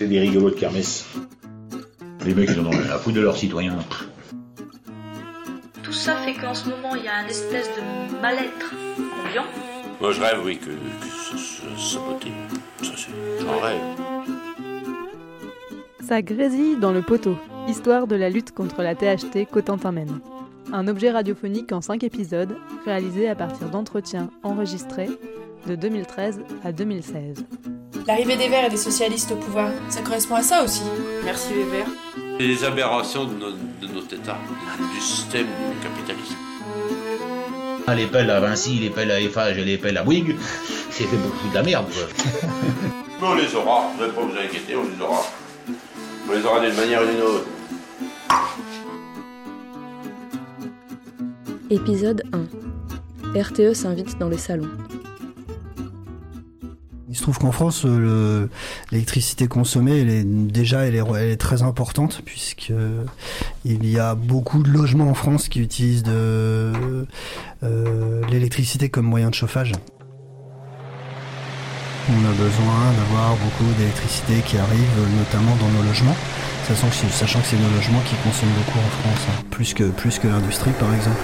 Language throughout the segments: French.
C'est des rigolos de kermesse. Les mecs, ils en ont rien à foutre de leurs citoyens. Tout ça fait qu'en ce moment, il y a un espèce de mal-être ambiant. Moi, je rêve, oui, que ça se sabote. Ça, j'en rêve. Ça grésille dans le poteau, histoire de la lutte contre la THT Cotentin mène. Un objet radiophonique en 5 épisodes, réalisé à partir d'entretiens enregistrés de 2013 à 2016. L'arrivée des Verts et des socialistes au pouvoir, ça correspond à ça aussi. Merci les Verts. C'est des aberrations de notre État, du système du capitalisme. Les pelles à Vinci, les pelles à Eiffage et les pelles à Bouygues, c'est fait beaucoup de la merde, quoi. Mais on les aura, vous n'avez pas vous inquiéter, on les aura. On les aura d'une manière ou d'une autre. Épisode 1. RTE s'invite dans les salons. Il se trouve qu'en France, l'électricité consommée, elle est très importante, puisqu'il y a beaucoup de logements en France qui utilisent l'électricité comme moyen de chauffage. On a besoin d'avoir beaucoup d'électricité qui arrive notamment dans nos logements, sachant que c'est nos logements qui consomment beaucoup en France, hein, plus que l'industrie par exemple.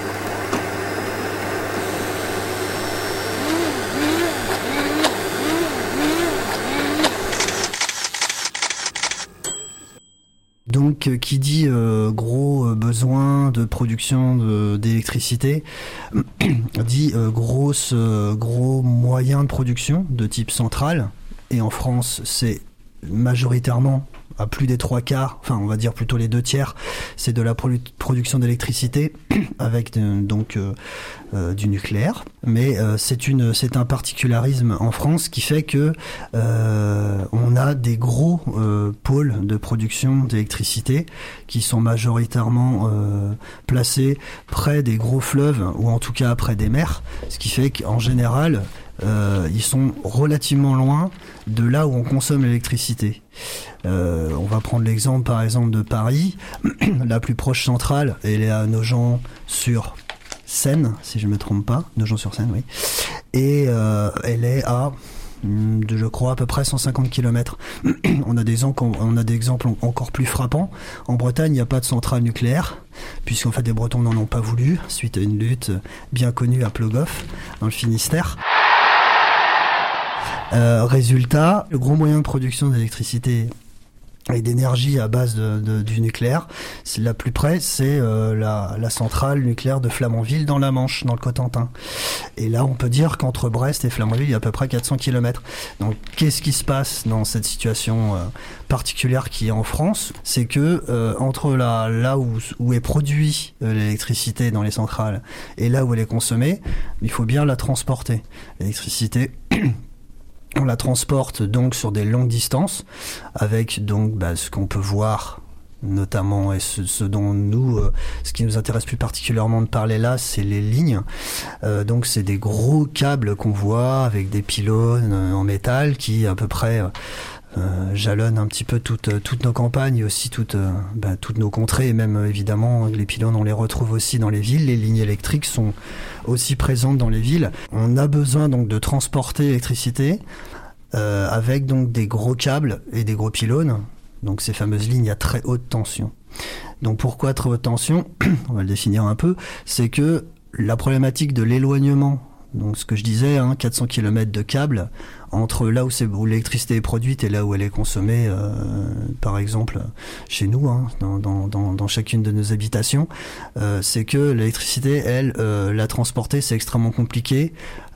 Donc, qui dit gros besoin de production d'électricité, dit gros moyens de production de type centrale. Et en France, c'est majoritairement, à plus des 3/4, enfin on va dire plutôt les 2/3, c'est de la production d'électricité avec du nucléaire. Mais c'est un particularisme en France qui fait que on a des gros pôles de production d'électricité qui sont majoritairement placés près des gros fleuves ou en tout cas près des mers, ce qui fait qu'en général ils sont relativement loin de là où on consomme l'électricité. On va prendre l'exemple par exemple de Paris. La plus proche centrale, elle est à Nogent-sur-Seine, si je ne me trompe pas. Nogent-sur-Seine, oui. Et elle est à, je crois, à peu près 150 km. On a des exemples encore plus frappants. En Bretagne, il n'y a pas de centrale nucléaire, puisqu'en fait les Bretons n'en ont pas voulu, suite à une lutte bien connue à Plogoff, dans le Finistère. Résultat, le gros moyen de production d'électricité et d'énergie à base du nucléaire, c'est la plus près, c'est la centrale nucléaire de Flamanville dans la Manche, dans le Cotentin. Et là, on peut dire qu'entre Brest et Flamanville, il y a à peu près 400 km. Donc, qu'est-ce qui se passe dans cette situation particulière qui est en France? C'est que entre là où est produit l'électricité dans les centrales et là où elle est consommée, il faut bien la transporter. L'électricité on la transporte donc sur des longues distances avec donc ce qu'on peut voir notamment et ce qui nous intéresse plus particulièrement de parler là, c'est les lignes. Donc c'est des gros câbles qu'on voit avec des pylônes en métal qui à peu près jalonnent un petit peu toutes nos campagnes et aussi toutes nos contrées, et même évidemment les pylônes on les retrouve aussi dans les villes. Les lignes électriques sont aussi présentes dans les villes. On a besoin donc de transporter l'électricité avec donc des gros câbles et des gros pylônes, donc ces fameuses lignes à très haute tension. Donc pourquoi très haute tension? On va le définir un peu. C'est que la problématique de l'éloignement, donc ce que je disais, 400 km de câbles entre là où l'électricité est produite et là où elle est consommée, par exemple chez nous, dans chacune de nos habitations, c'est que l'électricité, elle, la transporter, c'est extrêmement compliqué.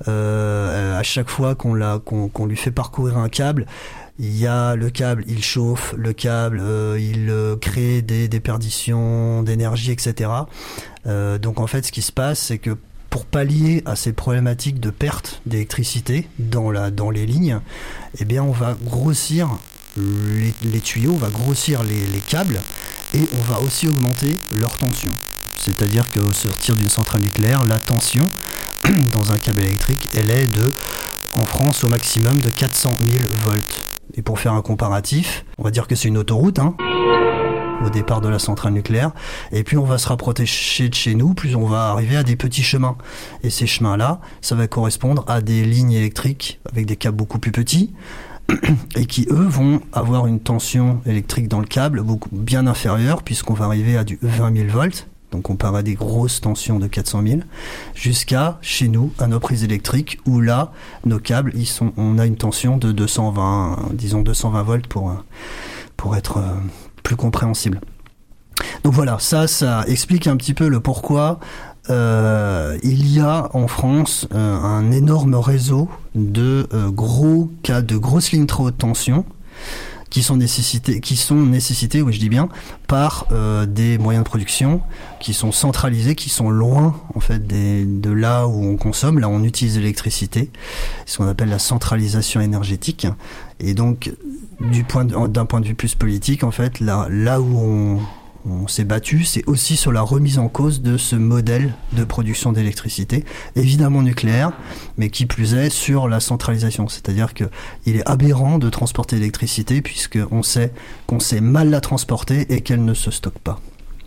À chaque fois qu'on lui fait parcourir un câble, il y a le câble, il chauffe, le câble, il crée des déperditions d'énergie, etc. Donc en fait, ce qui se passe, c'est que pour pallier à ces problématiques de perte d'électricité dans les lignes, eh bien on va grossir les tuyaux, on va grossir les câbles et on va aussi augmenter leur tension. C'est-à-dire qu'au sortir d'une centrale nucléaire, la tension dans un câble électrique, elle est en France au maximum de 400 000 volts. Et pour faire un comparatif, on va dire que c'est une autoroute, au départ de la centrale nucléaire, et plus on va se rapprocher de chez nous, plus on va arriver à des petits chemins. Et ces chemins-là, ça va correspondre à des lignes électriques avec des câbles beaucoup plus petits, et qui, eux, vont avoir une tension électrique dans le câble bien inférieure, puisqu'on va arriver à du 20 000 volts. Donc on part à des grosses tensions de 400 000, jusqu'à, chez nous, à nos prises électriques, où là, nos câbles, on a une tension de 220 volts pour être plus compréhensible. Donc voilà, ça explique un petit peu le pourquoi il y a en France un énorme réseau de grosses lignes très haute tension qui sont nécessitées, oui je dis bien, par des moyens de production qui sont centralisés, qui sont loin en fait de là où on consomme, là où on utilise l'électricité, ce qu'on appelle la centralisation énergétique. Et donc d'un point de vue plus politique, en fait, là où on s'est battu, c'est aussi sur la remise en cause de ce modèle de production d'électricité, évidemment nucléaire, mais qui plus est sur la centralisation. C'est-à-dire que il est aberrant de transporter l'électricité puisqu'on sait qu'on sait mal la transporter et qu'elle ne se stocke pas.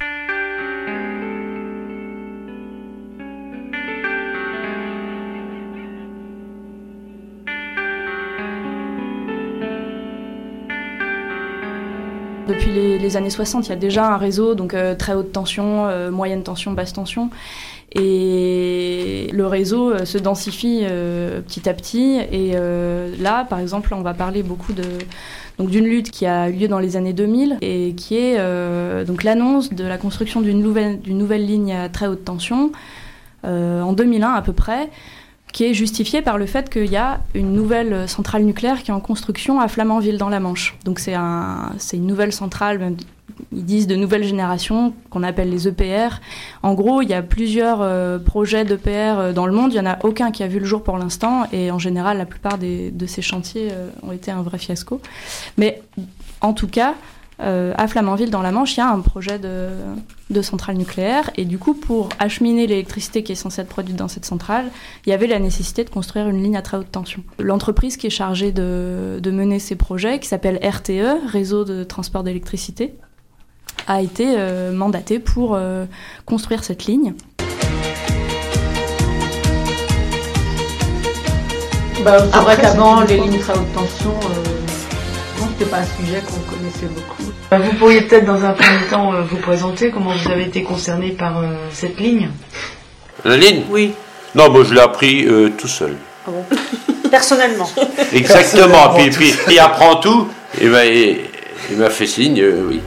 Depuis les années 60, il y a déjà un réseau, donc très haute tension, moyenne tension, basse tension. Et le réseau se densifie petit à petit. Et là, par exemple, on va parler beaucoup d'une lutte qui a eu lieu dans les années 2000 et qui est donc l'annonce de la construction d'une nouvelle ligne à très haute tension en 2001 à peu près, qui est justifiée par le fait qu'il y a une nouvelle centrale nucléaire qui est en construction à Flamanville dans la Manche. Donc c'est une nouvelle centrale, même, ils disent de nouvelle génération, qu'on appelle les EPR. En gros, il y a plusieurs projets d'EPR dans le monde, il n'y en a aucun qui a vu le jour pour l'instant, et en général, la plupart de ces chantiers ont été un vrai fiasco. Mais en tout cas, à Flamanville dans la Manche, il y a un projet de centrale nucléaire, et du coup pour acheminer l'électricité qui est censée être produite dans cette centrale, il y avait la nécessité de construire une ligne à très haute tension. L'entreprise qui est chargée de mener ces projets, qui s'appelle RTE, Réseau de transport d'électricité, a été mandatée pour construire cette ligne. C'est vrai qu'avant, les lignes très haute tension, c'était pas un sujet qu'on connaissait beaucoup. Vous pourriez peut-être dans un premier temps vous présenter comment vous avez été concerné par cette ligne. La ligne ? Oui. Non, moi je l'ai appris tout seul. Ah bon. Personnellement. Exactement. Puis il apprend tout. Et ben, il m'a fait signe, oui.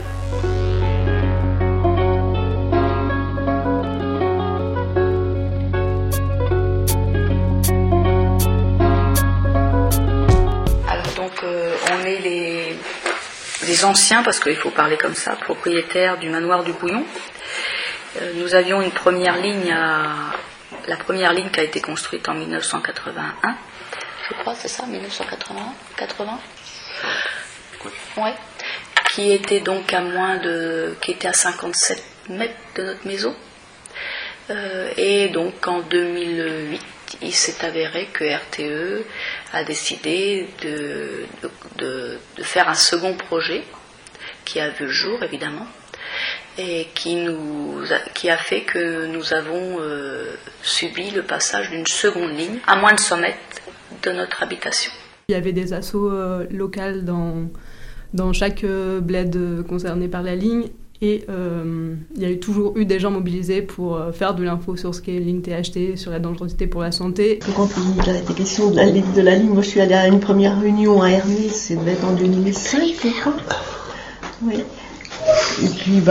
On est les anciens, parce qu'il faut parler comme ça, propriétaires du manoir du Bouillon. Nous avions une première ligne, la première ligne qui a été construite en 1981, je crois, c'est ça, 1981, 80 ouais, qui était donc qui était à 57 mètres de notre maison. Et donc en 2008, il s'est avéré que RTE a décidé de faire un second projet qui a vu le jour évidemment et qui a fait que nous avons subi le passage d'une seconde ligne à moins de 100 mètres de notre habitation. Il y avait des assos locales dans chaque bled concerné par la ligne. Et il y a toujours eu des gens mobilisés pour faire de l'info sur ce qu'est une ligne THT, sur la dangerosité pour la santé. Quand il a été question de la ligne, moi je suis allée à une première réunion à Hermès, ça devait être en 2005, je crois. Oui. Et puis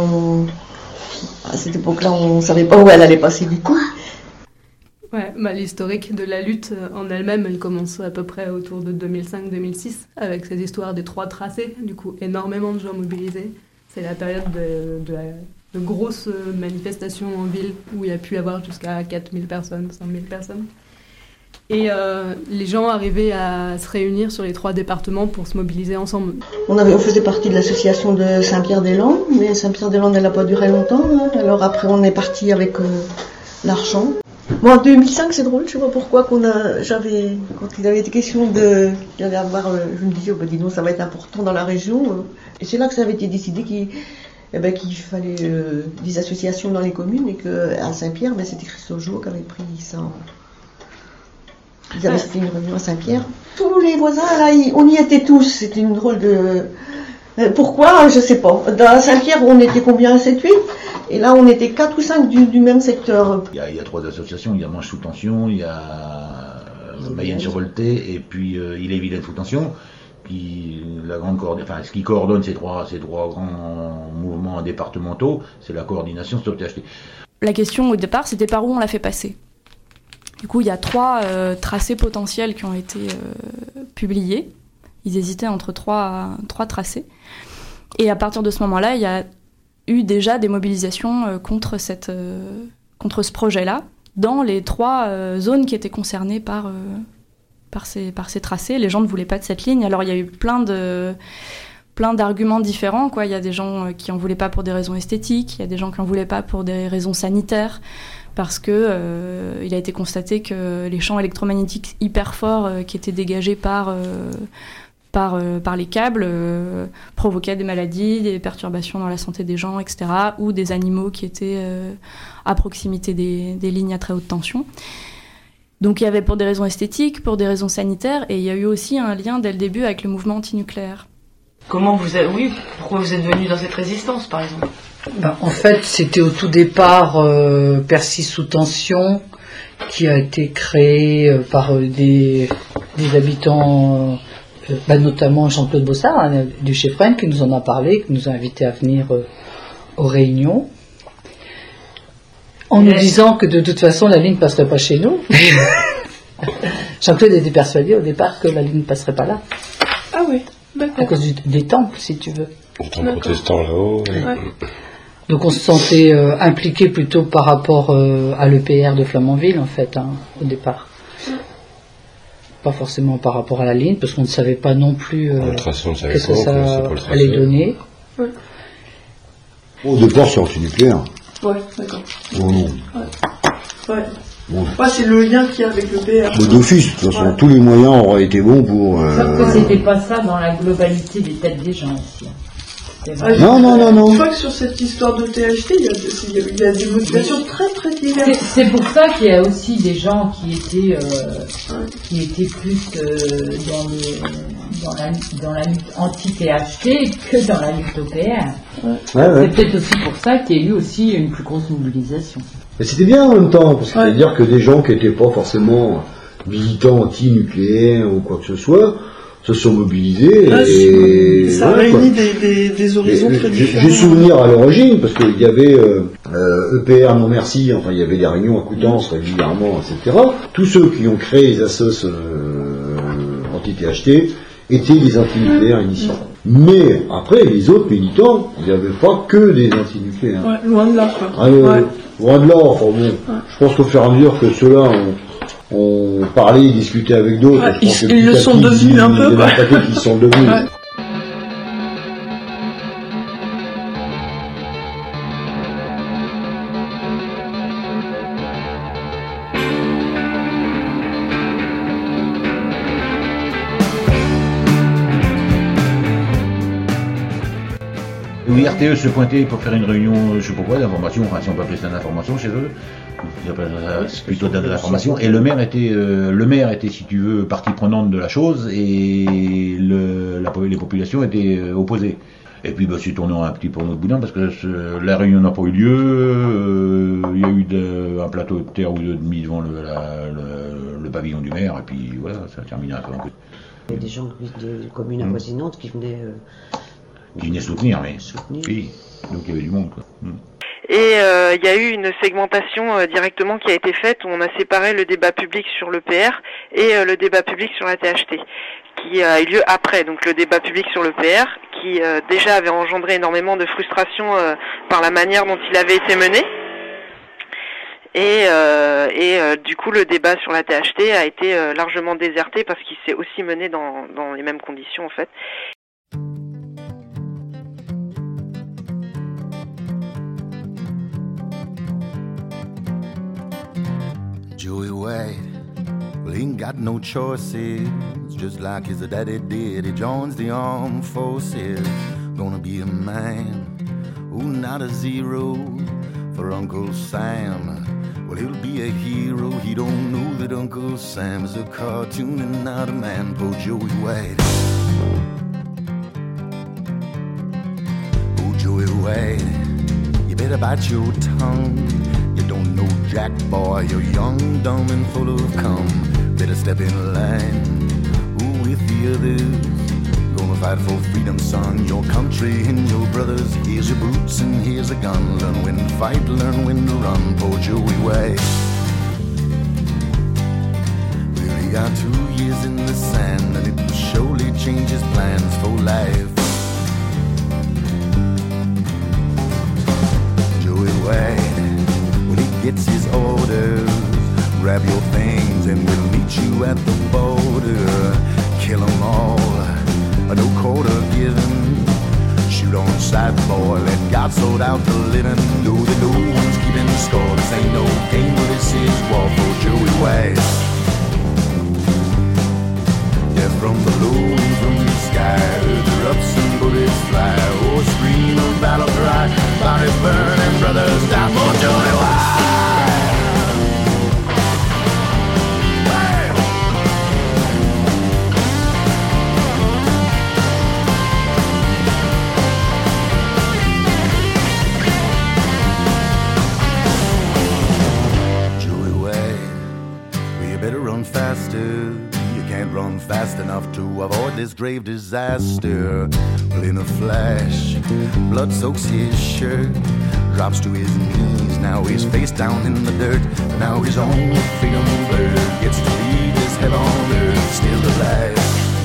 à cette époque-là, on ne savait pas où elle allait passer du coup. Ouais, l'historique de la lutte en elle-même, elle commence à peu près autour de 2005-2006, avec ces histoires des 3 tracés, du coup énormément de gens mobilisés. C'est la période de grosses manifestations en ville où il y a pu y avoir jusqu'à 4000 personnes, 5000 personnes. Et les gens arrivaient à se réunir sur les 3 départements pour se mobiliser ensemble. On faisait partie de l'association de Saint-Pierre-des-Landes, mais Saint-Pierre-des-Landes, elle n'a pas duré longtemps. Hein. Alors après, on est parti avec l'Archamp. Bon, en 2005, c'est drôle, je ne sais pas pourquoi, quand il avait été question je me disais, dis donc, ça va être important dans la région. Et c'est là que ça avait été décidé qu'il fallait des associations dans les communes et qu'à Saint-Pierre, c'était Christophe Jouot qui avait pris ça Ils avaient fait une réunion à Saint-Pierre. Tous les voisins, là, on y était tous. C'était une drôle de... Pourquoi? Je sais pas. Dans Saint-Pierre, on était combien? 7-8? Et là, on était 4 ou 5 du même secteur. Il y a 3 associations. Il y a Manche sous tension, il y a Mayenne survoltée, et puis Ille-et-Vilaine sous tension. Qui, ce qui coordonne ces trois grands mouvements départementaux, c'est la coordination Stop THT. La question au départ, c'était par où on la fait passer. Du coup, il y a 3 tracés potentiels qui ont été publiés. Ils hésitaient entre 3 tracés. Et à partir de ce moment-là, il y a eu déjà des mobilisations contre ce projet-là, dans les 3 zones qui étaient concernées par ces tracés. Les gens ne voulaient pas de cette ligne. Alors il y a eu plein d'arguments différents, quoi. Il y a des gens qui en voulaient pas pour des raisons esthétiques, il y a des gens qui en voulaient pas pour des raisons sanitaires, parce que il a été constaté que les champs électromagnétiques hyper forts qui étaient dégagés par les câbles provoquaient des maladies, des perturbations dans la santé des gens, etc., ou des animaux qui étaient à proximité des lignes à très haute tension. Donc il y avait pour des raisons esthétiques, pour des raisons sanitaires, et il y a eu aussi un lien dès le début avec le mouvement antinucléaire. Pourquoi vous êtes venu dans cette résistance, par exemple? En fait, c'était au tout départ Percy sous tension, qui a été créé par des habitants, notamment Jean-Claude Bossard, du Chefren, qui nous en a parlé, qui nous a invités à venir aux réunions. En nous disant que de toute façon la ligne ne passerait pas chez nous. Jean-Claude était persuadé au départ que la ligne ne passerait pas là. Ah oui, d'accord. À cause des temples, si tu veux. Les temples protestants là-haut. Ouais. Donc on se sentait impliqué plutôt par rapport à l'EPR de Flamanville, en fait, au départ. Pas forcément par rapport à la ligne, parce qu'on ne savait pas non plus qu'est-ce que ça allait donner. Ouais. Au départ, c'est antinucléaire. Ouais, d'accord. Non. Ouais. Bon. C'est le lien qu'il y a avec le PR. D'office, de toute façon, tous les moyens auraient été bons pour... Sauf que c'était pas ça dans la globalité des têtes des gens ici. Non. Je crois que sur cette histoire de THT, il y a des motivations très très diverses. C'est pour ça qu'il y a aussi des gens qui étaient plus dans la lutte anti-THT que dans la lutte OPR. C'est peut-être aussi pour ça qu'il y a eu aussi une plus grosse mobilisation. Mais c'était bien en même temps, parce que c'est-à-dire que des gens qui n'étaient pas forcément militants anti-nucléaires ou quoi que ce soit, se sont mobilisés. Et ça réunit des horizons très différents. J'ai souvenir à l'origine, parce qu'il y avait EPR non merci, enfin il y avait des réunions à Coutances régulièrement, etc. Tous ceux qui ont créé les assos anti-THT étaient des antinucléaires initiaux. Mais après, les autres militants, il n'y avait pas que des antinucléaires. Ouais, loin de là, quoi. Loin de là, enfin bon, je pense qu'au fur et à mesure que ceux-là on parlait, ils discutaient avec d'autres. Ils le sont devenus un peu. Ils sont devenus. Ouais. Oui, RTE se pointait pour faire une réunion, je sais pas quoi, d'information, enfin si on peut appeler ça d'information chez eux, c'est plutôt de l'information, et le maire était, si tu veux, partie prenante de la chose, et les populations étaient opposées. Et puis c'est tourné un petit peu en autre boudin, parce que la réunion n'a pas eu lieu, il y a eu un plateau de terre ou deux demi devant le pavillon du maire, et puis voilà, ça a terminé un peu. Il y a des gens des communes avoisinantes qui venaient... Qui venaient soutenir, mais oui, donc il y avait du monde, quoi. Et il y a eu une segmentation directement qui a été faite où on a séparé le débat public sur l'EPR et le débat public sur la THT, qui a eu lieu après. Donc le débat public sur l'EPR, qui déjà avait engendré énormément de frustration par la manière dont il avait été mené. Et du coup le débat sur la THT a été largement déserté parce qu'il s'est aussi mené dans les mêmes conditions en fait. Joey White, well, he ain't got no choices, just like his daddy did. He joins the armed forces, gonna be a man, ooh, not a zero for Uncle Sam. Well, he'll be a hero. He don't know that Uncle Sam's a cartoon and not a man. Poor Joey White. Oh, Joey White, you better bite your tongue. You don't know Jack, boy. You're young, dumb, and full of cum. Better step in line. Ooh, with the others. Gonna fight for freedom, son. Your country and your brothers. Here's your boots and here's a gun. Learn when to fight, learn when to run. Poor Joey White. Well, he got 2 years in the sand, and it will surely change his plans for life. Joey White, when he gets his orders, grab your things and we'll meet you at the border. Kill 'em all. No quarter given. Shoot on sight, boy. Let God sort out the living. Know that no one's keeping score. This ain't no game, but this is war for Joey White. Yeah, from below and from the sky, erupts and bullets fly. Oh, scream of battle cry. Bodies burn and brothers die for Joey White. Faster, you can't run fast enough to avoid this grave disaster. Well, in a flash, blood soaks his shirt, drops to his knees. Now he's face down in the dirt. Now his own freedom bird gets to leave his head on earth, still alive.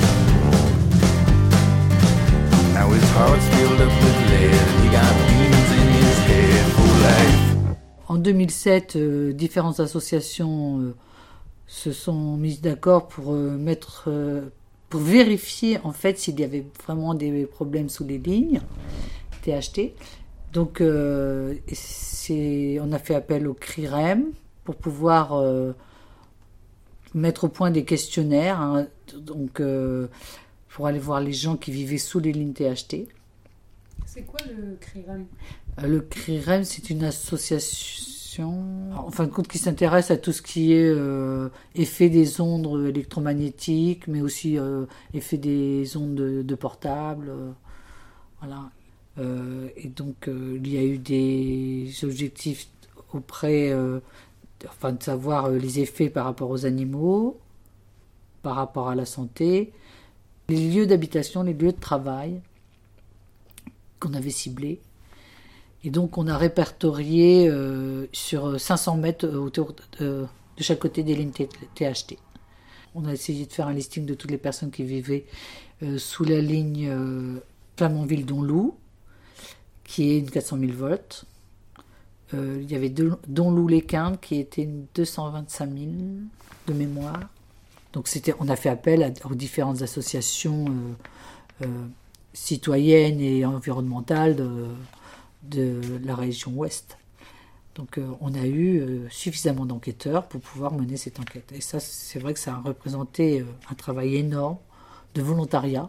Now his heart's filled up with lead, and he got demons in his head for life. En 2007, différentes associations se sont mises d'accord pour pour vérifier en fait s'il y avait vraiment des problèmes sous les lignes THT. Donc on a fait appel au CRIREM pour pouvoir mettre au point des questionnaires, hein, donc pour aller voir les gens qui vivaient sous les lignes THT. C'est quoi le CRIREM ? Le CRIREM, c'est une association, en fin de compte, qui s'intéresse à tout ce qui est effet des ondes électromagnétiques, mais aussi effet des ondes de portable. Voilà. Et donc, il y a eu des objectifs auprès, de savoir les effets par rapport aux animaux, par rapport à la santé, les lieux d'habitation, les lieux de travail qu'on avait ciblés. Et donc, on a répertorié sur 500 mètres autour de chaque côté des lignes THT. On a essayé de faire un listing de toutes les personnes qui vivaient sous la ligne Flamanville-Donloup, qui est une 400 000 volts. Il y avait Donloup-les-Quintes, qui était une 225 000 de mémoire. Donc, on a fait appel aux différentes associations citoyennes et environnementales de la région ouest. Donc on a eu suffisamment d'enquêteurs pour pouvoir mener cette enquête. Et ça, c'est vrai que ça a représenté un travail énorme de volontariat.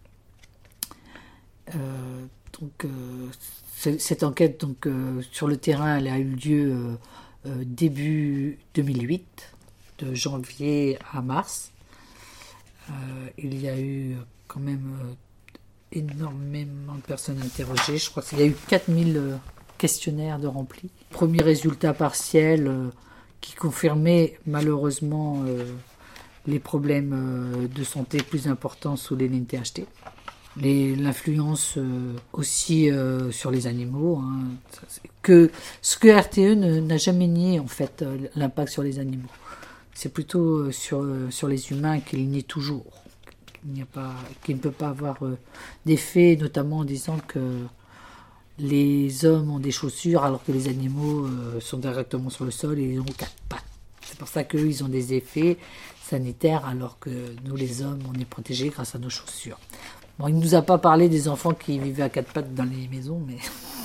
Cette enquête sur le terrain, elle a eu lieu début 2008, de janvier à mars. Il y a eu quand même énormément de personnes interrogées. Je crois qu'il y a eu 4000 questionnaires de remplis. Premier résultat partiel qui confirmait malheureusement les problèmes de santé plus importants sous les lignes THT. L'influence aussi sur les animaux. Hein, ce que RTE n'a jamais nié, en fait, l'impact sur les animaux. C'est plutôt sur les humains qu'il nie toujours. Qu'il ne peut pas avoir d'effet, notamment en disant que les hommes ont des chaussures alors que les animaux sont directement sur le sol et ils ont 4 pattes. C'est pour ça qu'eux, ils ont des effets sanitaires alors que nous, les hommes, on est protégés grâce à nos chaussures. Bon, il ne nous a pas parlé des enfants qui vivaient à 4 pattes dans les maisons, mais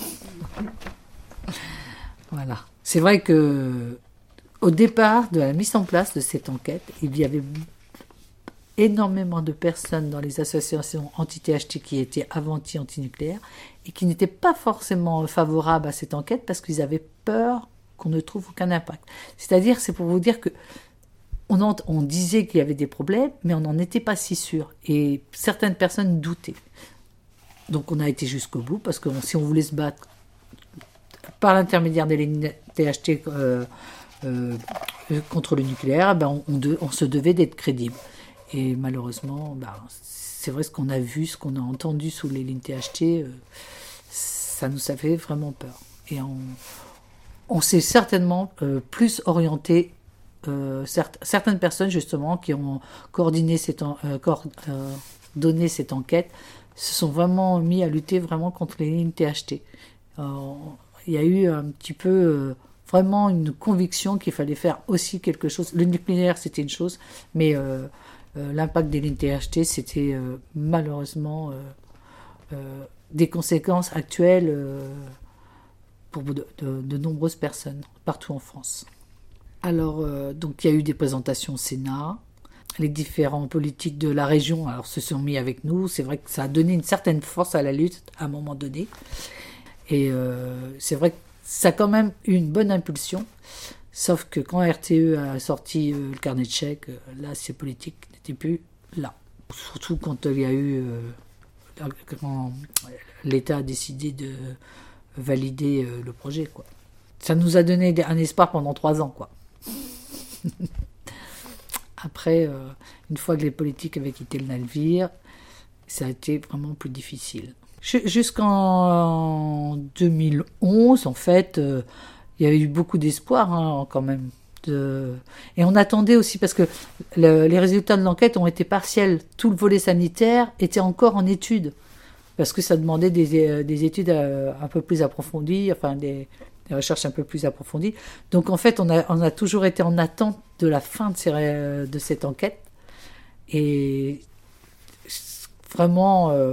voilà. C'est vrai que au départ de la mise en place de cette enquête, il y avait énormément de personnes dans les associations anti-THT qui étaient anti-nucléaires et qui n'étaient pas forcément favorables à cette enquête parce qu'ils avaient peur qu'on ne trouve aucun impact. C'est-à-dire, c'est pour vous dire que on disait qu'il y avait des problèmes, mais on n'en était pas si sûr. Et certaines personnes doutaient. Donc on a été jusqu'au bout, parce que si on voulait se battre par l'intermédiaire des lignes THT contre le nucléaire, on se devait d'être crédible. Et malheureusement, c'est vrai, ce qu'on a vu, ce qu'on a entendu sous les lignes THT, ça nous a fait vraiment peur. Et on s'est certainement plus orienté. Certaines personnes justement qui ont coordonné donné cette enquête se sont vraiment mis à lutter vraiment contre les lignes THT. Il y a eu un petit peu vraiment une conviction qu'il fallait faire aussi quelque chose. Le nucléaire, c'était une chose, mais l'impact des lignes THT, c'était malheureusement des conséquences actuelles pour de nombreuses personnes partout en France. Alors, donc il y a eu des présentations au Sénat. Les différents politiques de la région se sont mis avec nous. C'est vrai que ça a donné une certaine force à la lutte à un moment donné. Et c'est vrai que ça a quand même eu une bonne impulsion. Sauf que quand RTE a sorti le carnet de chèques, là, ces politiques n'étaient plus là. Surtout quand il y a eu... quand l'État a décidé de valider le projet, quoi. Ça nous a donné un espoir pendant 3 ans, quoi. Après, une fois que les politiques avaient quitté le navire, ça a été vraiment plus difficile. Jusqu'en 2011, en fait, il y a eu beaucoup d'espoir, quand même. Et on attendait aussi, parce que les résultats de l'enquête ont été partiels. Tout le volet sanitaire était encore en étude, parce que ça demandait des études un peu plus approfondies, enfin des recherches un peu plus approfondies. Donc en fait, on a toujours été en attente de la fin de cette enquête. Et vraiment,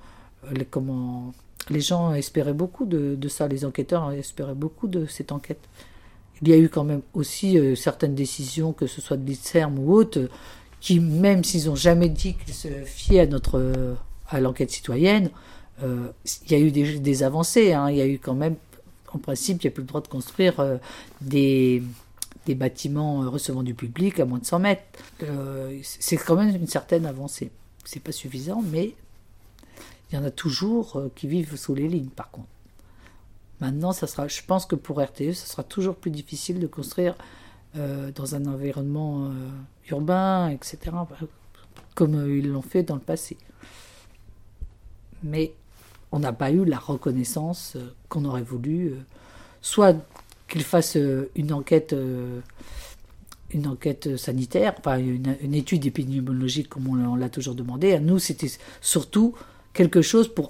les gens espéraient beaucoup de ça, les enquêteurs espéraient beaucoup de cette enquête. Il y a eu quand même aussi certaines décisions, que ce soit de l'INSERM ou autres, qui, même s'ils n'ont jamais dit qu'ils se fiaient à l'enquête citoyenne, il y a eu des avancées. Il y a eu quand même, en principe, il n'y a plus le droit de construire des bâtiments recevant du public à moins de 100 mètres. C'est quand même une certaine avancée. C'est pas suffisant, mais il y en a toujours qui vivent sous les lignes, par contre. Maintenant, je pense que pour RTE, ça sera toujours plus difficile de construire dans un environnement urbain, etc., comme ils l'ont fait dans le passé. Mais on n'a pas eu la reconnaissance qu'on aurait voulu, soit qu'ils fassent une enquête sanitaire, enfin une étude épidémiologique comme on l'a toujours demandé. À nous, c'était surtout quelque chose pour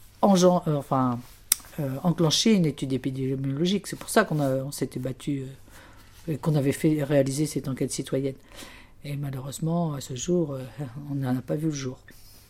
enclencher une étude épidémiologique. C'est pour ça qu'on s'était battu, qu'on avait fait réaliser cette enquête citoyenne. Et malheureusement, à ce jour, on n'en a pas vu le jour.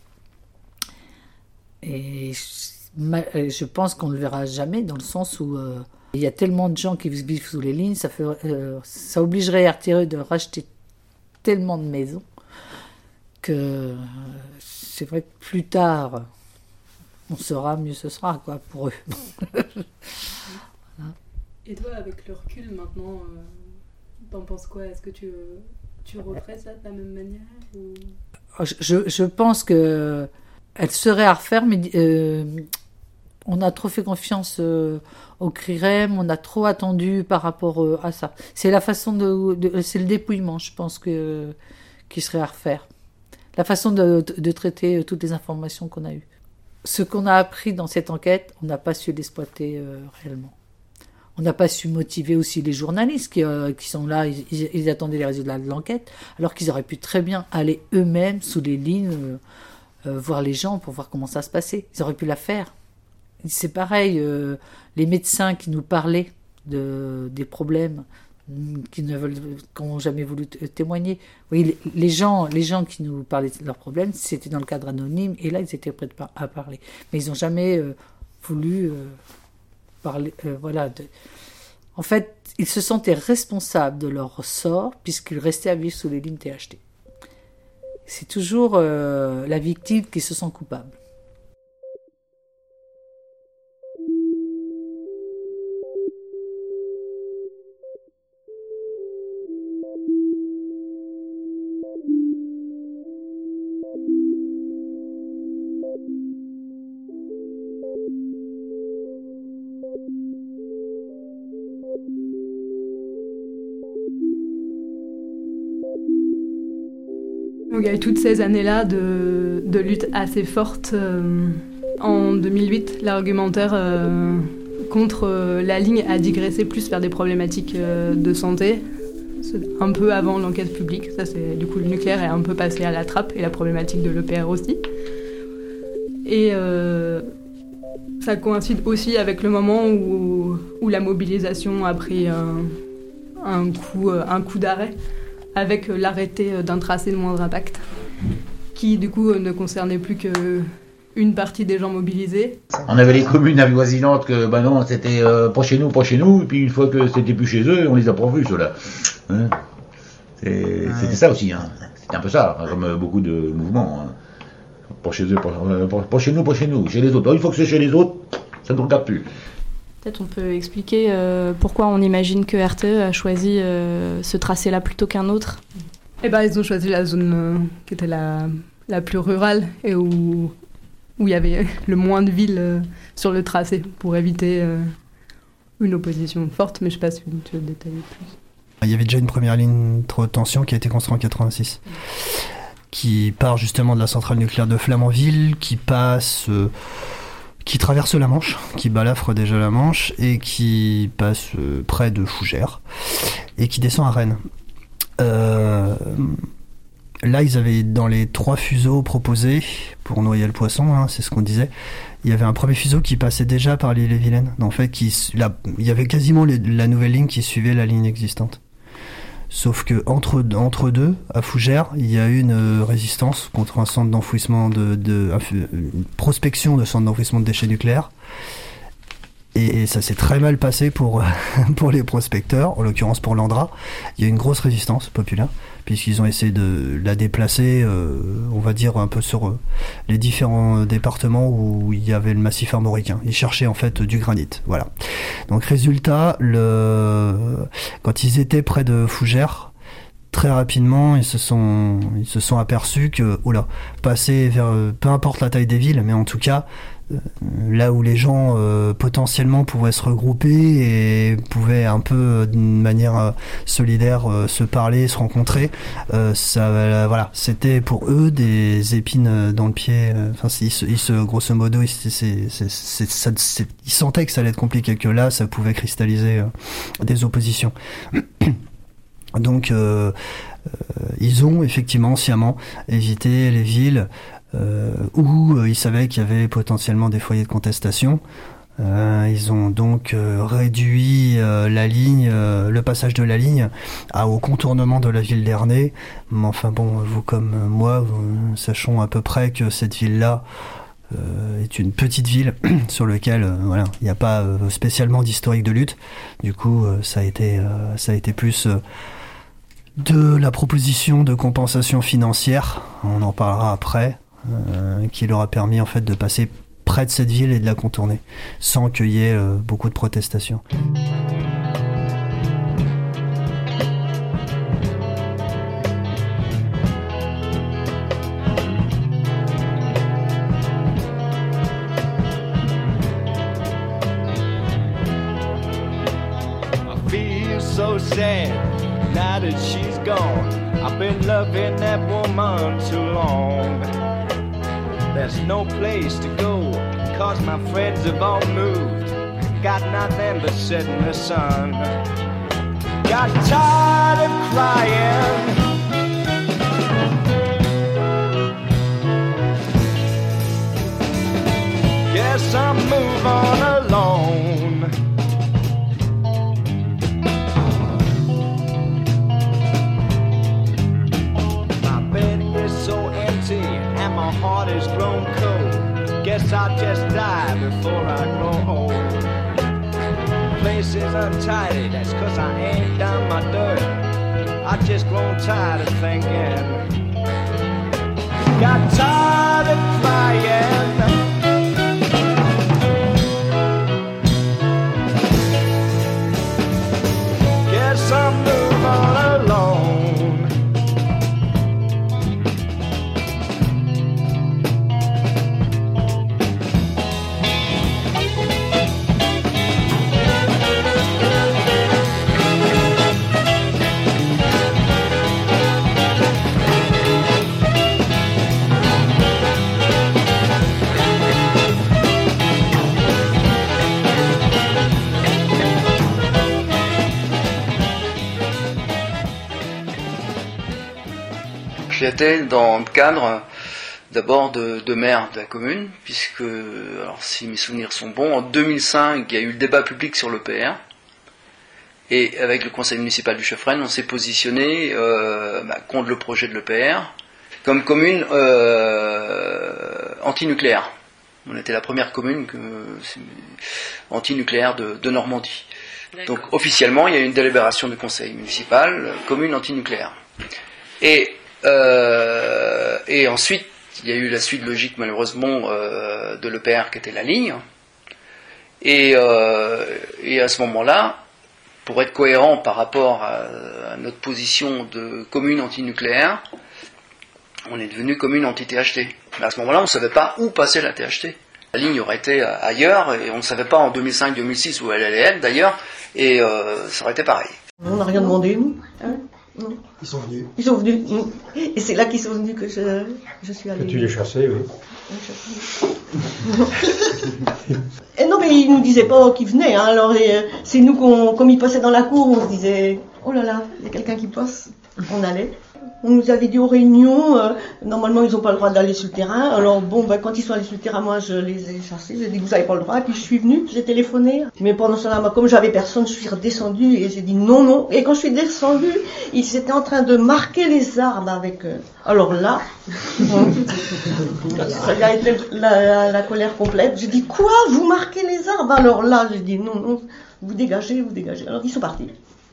Et je pense qu'on ne le verra jamais, dans le sens où il y a tellement de gens qui vivent sous les lignes, ça obligerait RTE de racheter tellement de maisons que c'est vrai que plus tard on saura, mieux ce sera, quoi, pour eux. Voilà. Et toi, avec le recul maintenant, t'en penses quoi? Est-ce que tu referais ça de la même manière ou... Je pense que elle serait à refaire, mais on a trop fait confiance au CRIREM, on a trop attendu par rapport à ça. C'est la façon c'est le dépouillement, je pense, qui serait à refaire. La façon de traiter toutes les informations qu'on a eues. Ce qu'on a appris dans cette enquête, on n'a pas su l'exploiter réellement. On n'a pas su motiver aussi les journalistes qui sont là, ils attendaient les résultats de l'enquête, alors qu'ils auraient pu très bien aller eux-mêmes sous les lignes, voir les gens pour voir comment ça se passait. Ils auraient pu la faire. C'est pareil, les médecins qui nous parlaient des problèmes, qui n'ont jamais voulu témoigner. Oui, les gens qui nous parlaient de leurs problèmes, c'était dans le cadre anonyme, et là, ils étaient prêts à parler. Mais ils n'ont jamais voulu parler. En fait, ils se sentaient responsables de leur sort, puisqu'ils restaient à vivre sous les lignes THT. C'est toujours la victime qui se sent coupable. Donc il y a eu toutes ces années-là de lutte assez forte. En 2008, l'argumentaire contre la ligne a digressé plus vers des problématiques de santé. C'est un peu avant l'enquête publique. Ça, c'est, du coup, le nucléaire est un peu passé à la trappe et la problématique de l'EPR aussi. Et ça coïncide aussi avec le moment où la mobilisation a pris un coup d'arrêt avec l'arrêté d'un tracé de moindre impact qui, du coup, ne concernait plus qu'une partie des gens mobilisés. On avait les communes avoisinantes que, non, c'était proche chez nous, et puis une fois que c'était plus chez eux, on les a pas vus, ceux-là. Hein, c'était ça aussi, hein. C'était un peu ça, comme beaucoup de mouvements. Hein. Pas chez eux, pas chez nous, chez les autres. Alors, une fois que c'est chez les autres, ça ne nous regarde plus. Peut-être on peut expliquer pourquoi on imagine que RTE a choisi ce tracé-là plutôt qu'un autre. Eh ben, ils ont choisi la zone qui était la plus rurale et où il y avait le moins de villes sur le tracé pour éviter une opposition forte, mais je ne sais pas si tu veux détailler plus. Il y avait déjà une première ligne de haute tension qui a été construite en 86, qui part justement de la centrale nucléaire de Flamanville, qui traverse la Manche, qui balafre déjà la Manche, et qui passe près de Fougères, et qui descend à Rennes. Là, ils avaient, dans les 3 fuseaux proposés pour noyer le poisson, hein, c'est ce qu'on disait, il y avait un premier fuseau qui passait déjà par l'Ille-et-Vilaine. En fait, il y avait quasiment la nouvelle ligne qui suivait la ligne existante. Sauf que entre deux, à Fougères, il y a eu une résistance contre un centre d'enfouissement une prospection de centre d'enfouissement de déchets nucléaires. Et ça s'est très mal passé pour les prospecteurs, en l'occurrence pour l'Andra. Il y a eu une grosse résistance populaire, puisqu'ils ont essayé de la déplacer, on va dire, un peu sur les différents départements où il y avait le massif armoricain. Ils cherchaient en fait du granit, voilà. Donc résultat, quand ils étaient près de Fougères, très rapidement, ils se sont aperçus que, passer vers, peu importe la taille des villes, mais en tout cas, là où les gens potentiellement pouvaient se regrouper et pouvaient un peu d'une manière solidaire se parler, se rencontrer, c'était pour eux des épines dans le pied. Grosso modo, ils sentaient que ça allait être compliqué, que là, ça pouvait cristalliser des oppositions. Donc, ils ont effectivement sciemment évité les villes où ils savaient qu'il y avait potentiellement des foyers de contestation. Ils ont donc réduit le passage de la ligne au contournement de la ville d'Ernée. Mais enfin bon, vous comme moi, sachons à peu près que cette ville-là est une petite ville sur laquelle il n'y a pas spécialement d'historique de lutte. Du coup, ça a été plus de la proposition de compensation financière, on en parlera après, qui leur a permis en fait de passer près de cette ville et de la contourner sans qu'il y ait beaucoup de protestations. I feel so sad now that she's gone. I've been loving that woman too long. There's no place to go, cause my friends have all moved. Got nothing but sit in the sun. Got tired of crying. Guess I'll move on alone. My bed is so empty and my heart has grown cold. Guess I'll just die before I grow old. Place is untidy, that's cause I ain't done my dirt. I've just grown tired of thinking. Got tired of crying. Guess I'll move on alone. était dans le cadre d'abord de maire de la commune, puisque, alors si mes souvenirs sont bons, en 2005, il y a eu le débat public sur l'EPR, et avec le conseil municipal du Cheffresne, on s'est positionné contre le projet de l'EPR, comme commune antinucléaire. On était la première commune antinucléaire de Normandie. Donc officiellement, il y a eu une délibération du conseil municipal, commune antinucléaire. Et ensuite, il y a eu la suite logique malheureusement de l'EPR qui était la ligne. Et à ce moment-là, pour être cohérent par rapport à notre position de commune antinucléaire, on est devenu commune anti-THT. Mais à ce moment-là, on ne savait pas où passer la THT. La ligne aurait été ailleurs, et on ne savait pas en 2005-2006 où elle allait être d'ailleurs, et ça aurait été pareil. On n'a rien demandé, nous. Hein, non. Ils sont venus. Ils sont venus. Et c'est là qu'ils sont venus que je suis allée. Que tu les chassais, oui. Et non, mais ils nous disaient pas qu'ils venaient. Hein. Alors, c'est nous, comme ils passaient dans la cour, on se disait, oh là là, il y a quelqu'un qui passe. On allait. On nous avait dit aux réunions, normalement ils n'ont pas le droit d'aller sur le terrain. Alors bon, quand ils sont allés sur le terrain, moi je les ai chassés, j'ai dit vous n'avez pas le droit, et puis je suis venue, j'ai téléphoné. Mais pendant ce temps-là, comme j'avais personne, je suis redescendue et j'ai dit non, non. Et quand je suis descendue, ils étaient en train de marquer les arbres avec... Alors là, ça a été la colère complète. J'ai dit quoi, vous marquez les arbres? Alors là, j'ai dit non, non, vous dégagez, vous dégagez. Alors ils sont partis.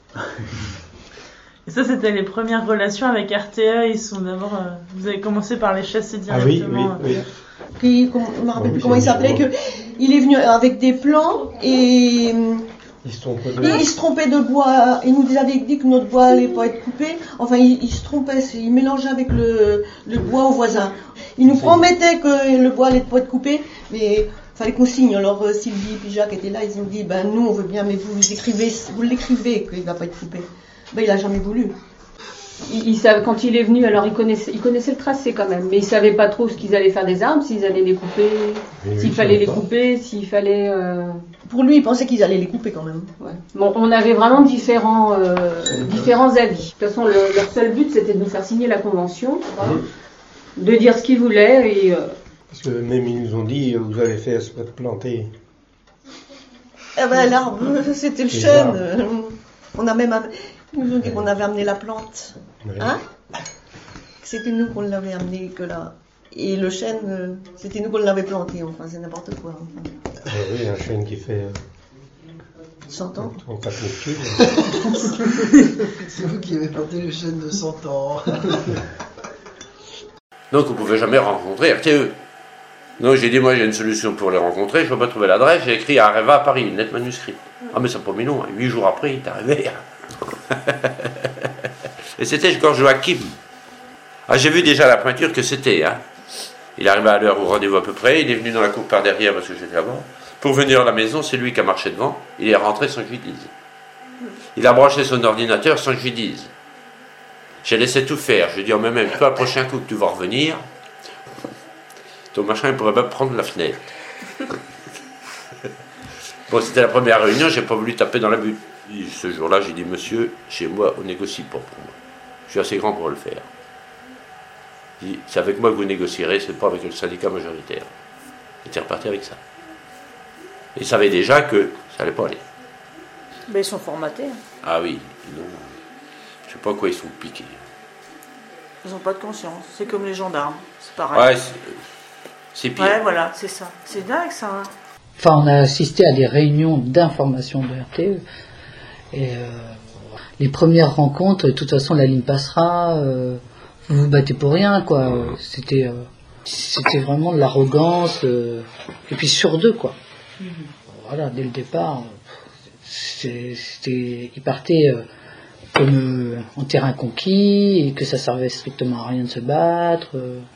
Et ça, c'était les premières relations avec RTE. Ils sont d'abord. Vous avez commencé par les chasser directement. Ah oui. Puis, je ne me rappelle plus comment il s'appelait. Il est venu avec des plans et il se trompait de bois. Il nous avait dit que notre bois allait pas être coupé. Enfin, il se trompait. Il mélangeait avec le bois au voisin. Il nous promettait que le bois allait pas être coupé, mais fallait qu'on signe. Alors Sylvie et Jacques étaient là. Ils ont dit nous on veut bien, mais vous l'écrivez qu'il va pas être coupé. Ben, il a jamais voulu. Quand il est venu, alors il connaissait le tracé quand même, mais il savait pas trop ce qu'ils allaient faire des arbres, s'ils allaient les couper, s'il fallait les couper, s'il fallait... Pour lui, il pensait qu'ils allaient les couper quand même. Ouais. Bon, on avait vraiment différents avis. De toute façon, leur seul but, c'était de nous faire signer la convention, de dire ce qu'ils voulaient. Et, Parce que même ils nous ont dit, vous allez faire ce planter. Ah ben, l'arbre, c'était le chêne. On a même... Ils nous ont dit qu'on avait amené la plante. Oui. Hein? C'était nous qu'on l'avait amené que là. Et le chêne, c'était nous qu'on l'avait planté. Enfin, c'est n'importe quoi. Enfin. Oui, un chêne qui fait... 100 ans. 34 mètres cubes. C'est vous qui avez planté le chêne de 100 ans. Donc vous ne pouvez jamais rencontrer RTE. Donc j'ai dit, moi j'ai une solution pour les rencontrer, je ne peux pas trouver l'adresse, j'ai écrit à Areva à Paris, une lettre manuscrite. Ah mais ça n'a pas mis long, 8 jours après il est arrivé. Et c'était encore Joachim. Ah, j'ai vu déjà la pointure que c'était. Hein. Il arrivait à l'heure au rendez-vous à peu près, il est venu dans la cour par derrière parce que j'étais avant. Pour venir à la maison, c'est lui qui a marché devant, il est rentré sans que je lui dise. Il a branché son ordinateur sans que je lui dise. J'ai laissé tout faire, je lui ai dit en même temps, le prochain coup que tu vas revenir, ton machin il pourrait même prendre la fenêtre. Bon, c'était la première réunion, j'ai pas voulu taper dans la butte. Ce jour-là, j'ai dit, monsieur, chez moi, on négocie pas pour moi. Je suis assez grand pour le faire. C'est avec moi que vous négocierez, c'est pas avec le syndicat majoritaire. J'étais reparti avec ça. Ils savaient déjà que ça allait pas aller. Mais ils sont formatés. Ah oui, non. Je sais pas quoi ils sont piqués. Ils n'ont pas de conscience. C'est comme les gendarmes, c'est pareil. Ouais, c'est pire. Ouais, voilà, c'est ça. C'est dingue ça. Hein. Enfin, on a assisté à des réunions d'information de RTE. Et les premières rencontres, de toute façon, la ligne passera. Vous vous battez pour rien, quoi. C'était vraiment de l'arrogance. Et puis sur deux, quoi. Voilà, dès le départ, ils partaient comme en terrain conquis et que ça servait strictement à rien de se battre.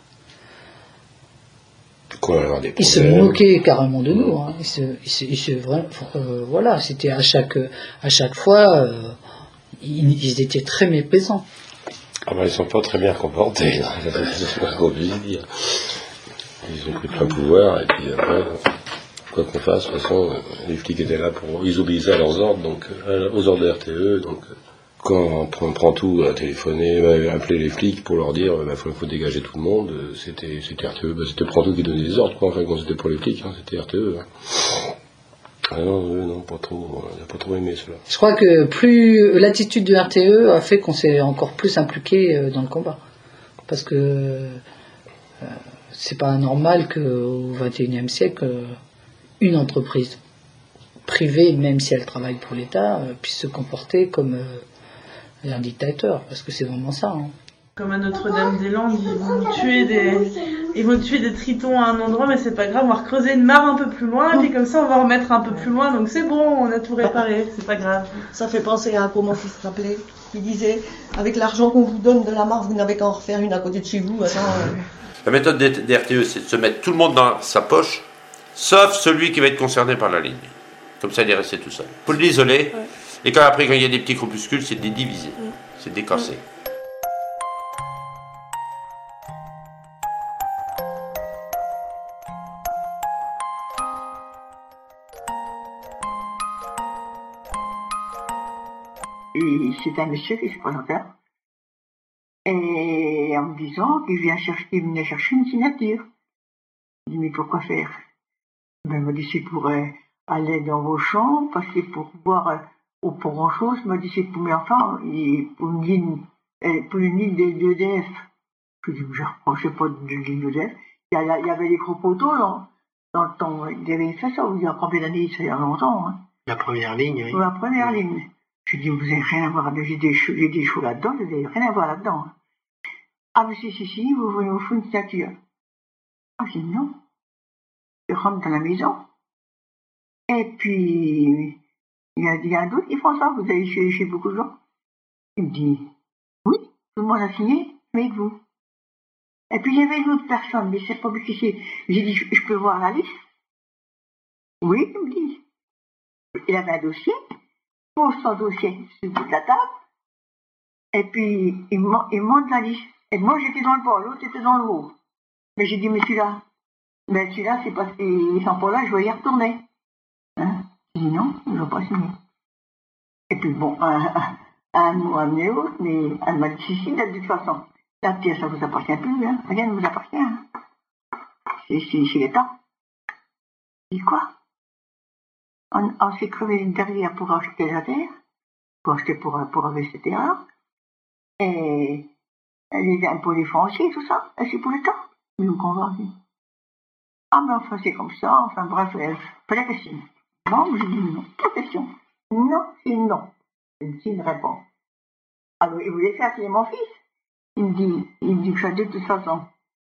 Ils se moquaient carrément de nous. Hein. Voilà, c'était à chaque fois, ils étaient très méprisants. Ah ben ils sont pas très bien comportés. C'est pas obligé de dire. Ils ont pris plein pouvoir et puis après, quoi qu'on fasse, de toute façon, les flics étaient là pour, ils obéissaient à leurs ordres, donc aux ordres de RTE, donc Quand Prantou a téléphoné, a appelé les flics pour leur dire faut dégager tout le monde, c'était RTE, c'était Prantou qui donnait des ordres, quoi. Enfin, quand c'était pour les flics, hein, c'était RTE. Hein. Ah non, pas trop, on n'a pas trop aimé cela. Je crois que plus l'attitude de RTE a fait qu'on s'est encore plus impliqué dans le combat. Parce que c'est pas normal qu'au XXIe siècle, une entreprise privée, même si elle travaille pour l'État, puisse se comporter comme un dictateur, parce que c'est vraiment ça. Hein. Comme à Notre-Dame-des-Landes, ils vont tuer des tritons à un endroit, mais c'est pas grave, on va creuser une mare un peu plus loin, et puis comme ça on va remettre un peu plus loin, donc c'est bon, on a tout réparé, c'est pas grave. Ça fait penser à comment il s'appelait, il disait, avec l'argent qu'on vous donne de la mare, vous n'avez qu'à en refaire une à côté de chez vous. La méthode des RTE, c'est de se mettre tout le monde dans sa poche, sauf celui qui va être concerné par la ligne. Comme ça, il est resté tout seul. Il faut l'isoler, et après, quand il y a des petits groupuscules, c'est de les diviser, c'est de décasser. Et c'est un monsieur qui se présentait, et en me disant qu'il venait chercher une signature. Je dis, mais pourquoi faire? Ben, il m'a dit, c'est pour aller dans vos champs, passer pour voir pour grand chose. Il m'a dit, c'est pour mes enfants, et pour une ligne d'EDF. Je dis, je ne reprochais pas de ligne d'EDF. Il y avait des gros poteaux dans le temps. Il avait fait ça, il y a combien d'années, ça y a longtemps. Hein. La première ligne, oui. La première ligne. Je dis, vous n'avez rien à voir, j'ai des chevaux là-dedans, vous n'avez rien à voir là-dedans. Ah, mais si, vous voulez vous faire une signature. Ah, je dis, non. Je rentre dans la maison. Et puis, il y a d'autres qui font ça, vous allez chez beaucoup de gens. Il me dit, oui, tout le monde a signé, mais avec vous. Et puis, il y avait une autre personne, mais c'est pas plus qui c'est. J'ai dit, je peux voir la liste? Oui, il me dit. Il avait un dossier. Pose son dossier sur le bout de la table, et puis il monte la liste. Et moi j'étais dans le bas, l'autre était dans le haut. Mais j'ai dit, mais celui-là, c'est parce qu'ils sont pas là, je vais y retourner. Hein? J'ai dit non, je ne vais pas signer. Et puis bon, un mot a amené l'autre, mais elle m'a dit, si, de toute façon, la pierre, ça vous appartient plus, hein? Rien ne vous appartient. Hein? C'est l'État. J'ai dit quoi? On s'est crevé derrière pour acheter la terre, pour acheter pour AVCTA, et les impôts des fonciers, tout ça, et c'est pour l'État. Mais où qu'on va? Ah, mais enfin, c'est comme ça, enfin, bref, fallait que signe. Bon, j'ai dit non, pas question. Non, c'est non. C'est une réponse. Alors, il voulait faire signer mon fils. Il me dit que ça, de toute façon,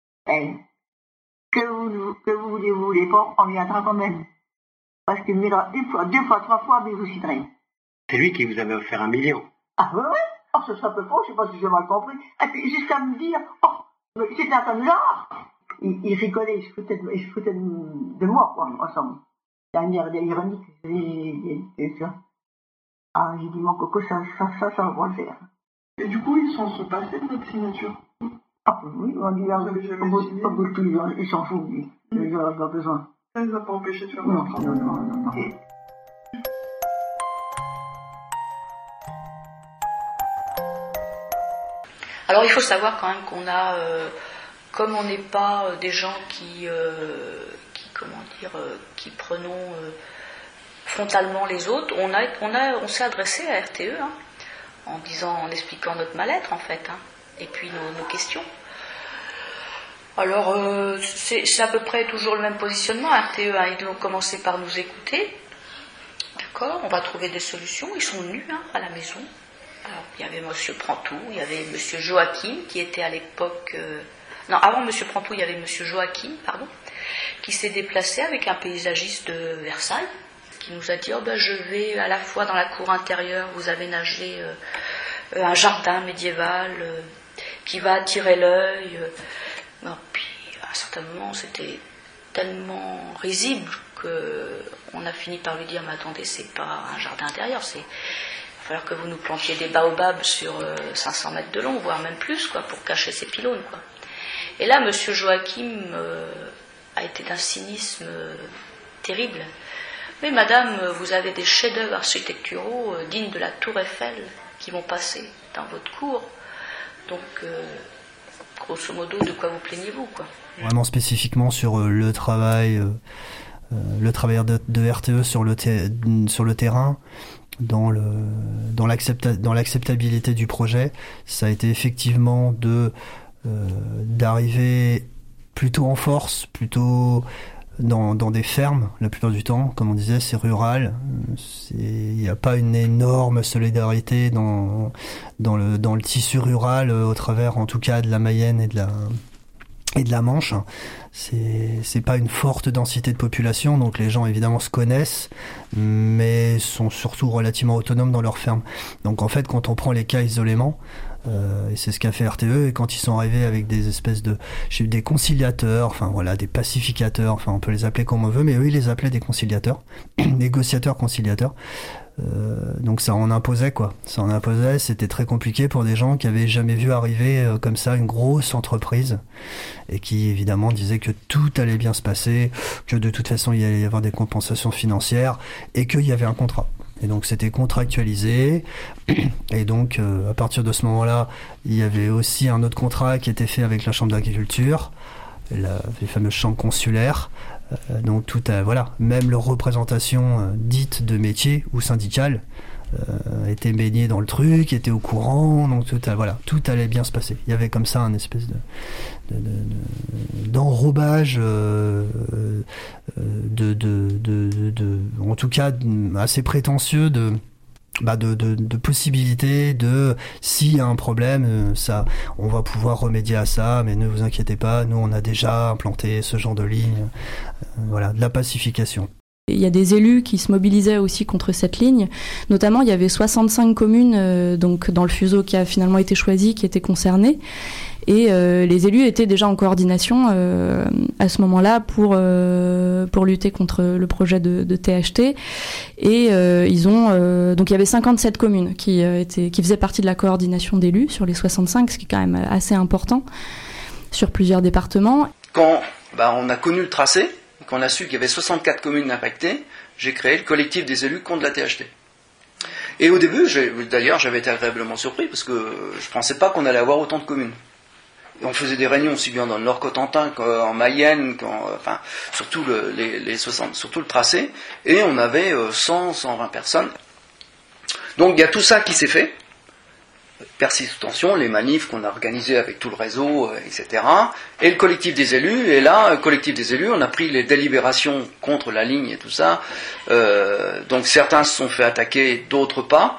que vous voulez pas, on viendra quand même. Parce qu'il me dira une fois, deux fois, trois fois, mais vous signerez. C'est lui qui vous avait offert 1 million. Ah oui, oh, ce serait un peu faux, je sais pas si j'ai mal compris. Et puis jusqu'à me dire, oh, c'était un canular. Il rigolait, il se foutait de moi, quoi, ensemble. Il y a une air ironique, et ça. Ah, j'ai dit, mon coco, ça va pas le faire. Et du coup, ils sont passés de notre signature. Ah oui, on dit, pas beaucoup, ils s'en foutent, ils n'ont pas besoin. Ça ne les a pas empêchés de faire non, leur travail. Non. Alors il faut savoir quand même qu'on a, comme on n'est pas des gens qui prenons frontalement les autres, on s'est adressé à RTE hein, en expliquant notre mal-être en fait, hein, et puis nos questions. Alors, c'est à peu près toujours le même positionnement. RTE, hein, ils ont commencé par nous écouter. D'accord, on va trouver des solutions. Ils sont venus hein, à la maison. Alors, il y avait M. Prantou, il y avait M. Joachim, qui était à l'époque... Non, avant M. Prantou, il y avait M. Joachim, qui s'est déplacé avec un paysagiste de Versailles, qui nous a dit, je vais à la fois dans la cour intérieure, vous aménager un jardin médiéval qui va attirer l'œil... Non, puis à un certain moment, c'était tellement risible qu'on a fini par lui dire, mais attendez, c'est pas un jardin intérieur, il va falloir que vous nous plantiez des baobabs sur 500 mètres de long, voire même plus, quoi, pour cacher ces pylônes, quoi. Et là, M. Joachim a été d'un cynisme terrible. Mais madame, vous avez des chefs-d'œuvre architecturaux dignes de la Tour Eiffel qui vont passer dans votre cours. Donc, grosso modo, de quoi vous plaignez-vous, quoi. Vraiment spécifiquement sur le travailleur de RTE sur le terrain, dans l'acceptabilité du projet, ça a été effectivement d'arriver plutôt en force, plutôt dans des fermes la plupart du temps. Comme on disait, c'est rural, il n'y a pas une énorme solidarité dans le tissu rural, au travers en tout cas de la Mayenne et de la Manche. C'est pas une forte densité de population, donc les gens évidemment se connaissent, mais sont surtout relativement autonomes dans leur ferme. Donc en fait, quand on prend les cas isolément, et c'est ce qu'a fait RTE, et quand ils sont arrivés avec des espèces des conciliateurs, enfin voilà, des pacificateurs, enfin on peut les appeler comme on veut, mais eux ils les appelaient des conciliateurs, négociateurs conciliateurs. Donc ça en imposait quoi. Ça en imposait, c'était très compliqué pour des gens qui avaient jamais vu arriver comme ça une grosse entreprise et qui évidemment disaient que tout allait bien se passer, que de toute façon il allait y avoir des compensations financières et qu'il y avait un contrat. Et donc c'était contractualisé, et donc à partir de ce moment-là, il y avait aussi un autre contrat qui était fait avec la Chambre d'agriculture, les fameuses chambres consulaires. Donc tout voilà, même leur représentation dite de métier ou syndicale était baignée dans le truc, était au courant, donc tout allait bien se passer. Il y avait comme ça un espèce d'enrobage en tout cas assez prétentieux de possibilités de s'il y a un problème, ça on va pouvoir remédier à ça, mais ne vous inquiétez pas, nous on a déjà implanté ce genre de ligne, voilà, de la pacification. Il y a des élus qui se mobilisaient aussi contre cette ligne. Notamment, il y avait 65 communes donc dans le fuseau qui a finalement été choisi, qui étaient concernées. Et les élus étaient déjà en coordination à ce moment-là pour lutter contre le projet de THT. Et ils ont donc il y avait 57 communes qui faisaient partie de la coordination d'élus sur les 65, ce qui est quand même assez important sur plusieurs départements. Quand on a connu le tracé, qu'on a su qu'il y avait 64 communes impactées, j'ai créé le collectif des élus contre la THT. Et au début, d'ailleurs, j'avais été agréablement surpris parce que je ne pensais pas qu'on allait avoir autant de communes. Et on faisait des réunions aussi bien dans le Nord-Cotentin qu'en Mayenne, surtout surtout le tracé, et on avait 120 personnes. Donc il y a tout ça qui s'est fait. Percy sous tension, les manifs qu'on a organisés avec tout le réseau, etc. Et le collectif des élus, et là, le collectif des élus, on a pris les délibérations contre la ligne et tout ça. Donc certains se sont fait attaquer, d'autres pas.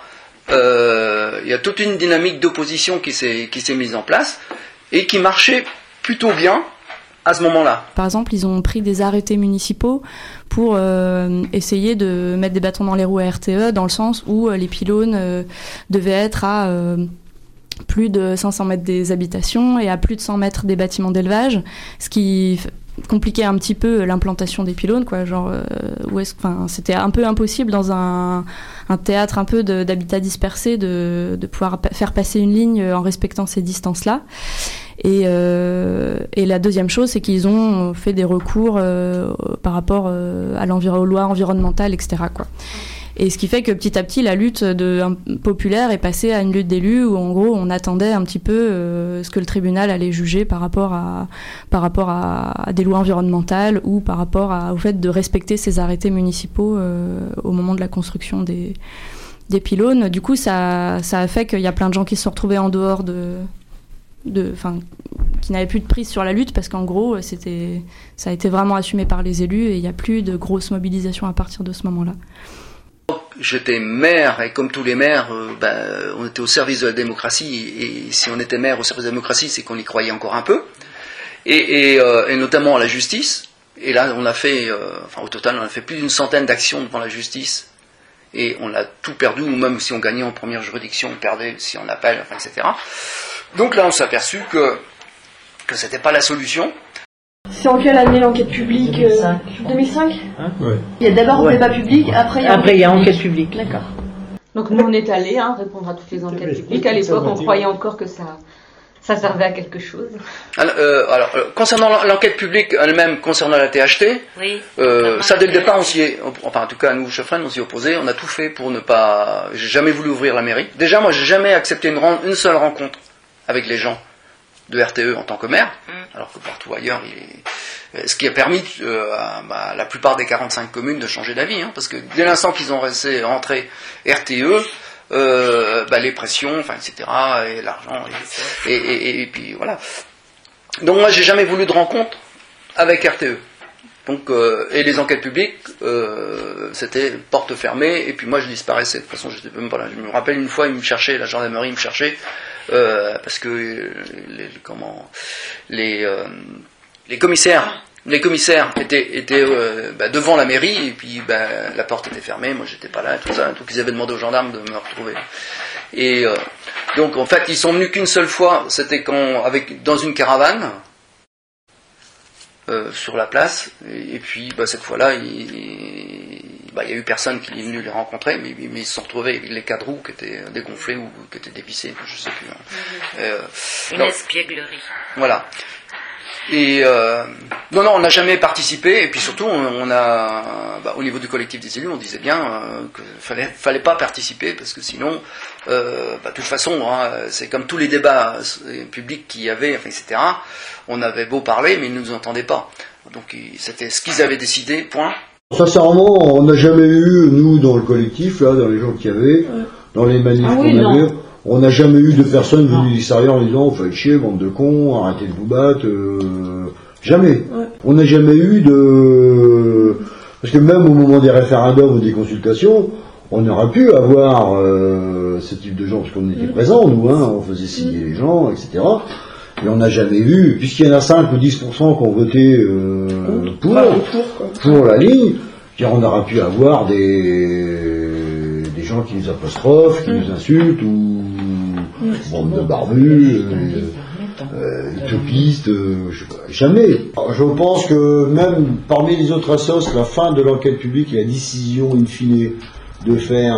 Il y a toute une dynamique d'opposition qui s'est mise en place, et qui marchait plutôt bien à ce moment-là. Par exemple, ils ont pris des arrêtés municipaux pour essayer de mettre des bâtons dans les roues à RTE, dans le sens où les pylônes devaient être à plus de 500 mètres des habitations et à plus de 100 mètres des bâtiments d'élevage, ce qui compliquait un petit peu l'implantation des pylônes, quoi. Genre, c'était un peu impossible dans un théâtre un peu d'habitat dispersé de pouvoir faire passer une ligne en respectant ces distances-là. Et la deuxième chose, c'est qu'ils ont fait des recours par rapport à aux lois environnementales, etc., quoi. Et ce qui fait que petit à petit, la lutte populaire est passée à une lutte d'élus où, en gros, on attendait un petit peu ce que le tribunal allait juger par rapport à des lois environnementales ou par rapport au fait de respecter ces arrêtés municipaux au moment de la construction des pylônes. Du coup, ça a fait qu'il y a plein de gens qui se sont retrouvés en dehors qui n'avaient plus de prise sur la lutte, parce qu'en gros, ça a été vraiment assumé par les élus et il n'y a plus de grosses mobilisations à partir de ce moment-là. J'étais maire, et comme tous les maires, on était au service de la démocratie, et si on était maire au service de la démocratie, c'est qu'on y croyait encore un peu, et notamment à la justice. Et là, on a fait, au total, on a fait plus d'une centaine d'actions devant la justice, et on a tout perdu, ou même si on gagnait en première juridiction, on perdait si on appelle, etc. Donc là, on s'est aperçu que c'était pas la solution. C'est en quelle année l'enquête publique 2005 Ouais. Il y a d'abord le débat public, après il y a enquête publique. D'accord. Donc nous on est allés répondre à toutes les enquêtes publiques. À l'époque on croyait encore que ça Ça servait à quelque chose. Alors, concernant l'enquête publique elle-même, concernant la THT, Oui. Ça dès le départ, en tout cas, nous, Chefren, on s'y opposait, on a tout fait pour ne pas... J'ai jamais voulu ouvrir la mairie. Déjà, moi, j'ai jamais accepté une seule rencontre avec les gens de RTE en tant que maire, alors que partout ailleurs, ce qui a permis à la plupart des 45 communes de changer d'avis, parce que dès l'instant qu'ils ont rentré RTE, les pressions, etc., et l'argent, et puis voilà. Donc moi, j'ai jamais voulu de rencontre avec RTE. Donc, et les enquêtes publiques, c'était porte fermée, et puis moi je disparaissais. De toute façon, je me rappelle une fois, ils me cherchaient, la gendarmerie me cherchait, parce que les commissaires étaient devant la mairie, et puis la porte était fermée, moi j'étais pas là, tout ça, donc ils avaient demandé aux gendarmes de me retrouver. Et donc en fait, ils sont venus qu'une seule fois, c'était dans une caravane, sur la place, et puis cette fois-là, il y a eu personne qui est venu les rencontrer, mais ils se sont retrouvés avec les quatre roues qui étaient dégonflés ou qui étaient dévissés, je sais plus. Une espièglerie. Voilà. Et non, on n'a jamais participé, et puis surtout, on a, au niveau du collectif des élus, on disait bien qu'il fallait pas participer, parce que sinon, de toute façon, c'est comme tous les débats publics qu'il y avait, etc. On avait beau parler, mais ils ne nous entendaient pas. Donc c'était ce qu'ils avaient décidé, point. Sincèrement, on n'a jamais eu, nous, dans le collectif, là, dans les gens qu'il y avait, dans les manifs qu'on avait, on n'a jamais eu de personnes venues de l'extérieur en disant « faites chier, bande de cons, arrêtez de vous battre jamais. Ouais. On n'a jamais eu de... Parce que même au moment des référendums ou des consultations, on aurait pu avoir ce type de gens, parce qu'on était présents, nous, on faisait signer les gens, etc. Et on n'a jamais vu, puisqu'il y en a 5 ou 10% qui ont voté pour la ligne, on aurait pu avoir des gens qui nous apostrophent, qui nous insultent, ou bande de barbus, utopistes, jamais. Je pense que même parmi les autres assos, la fin de l'enquête publique et la décision in fine de faire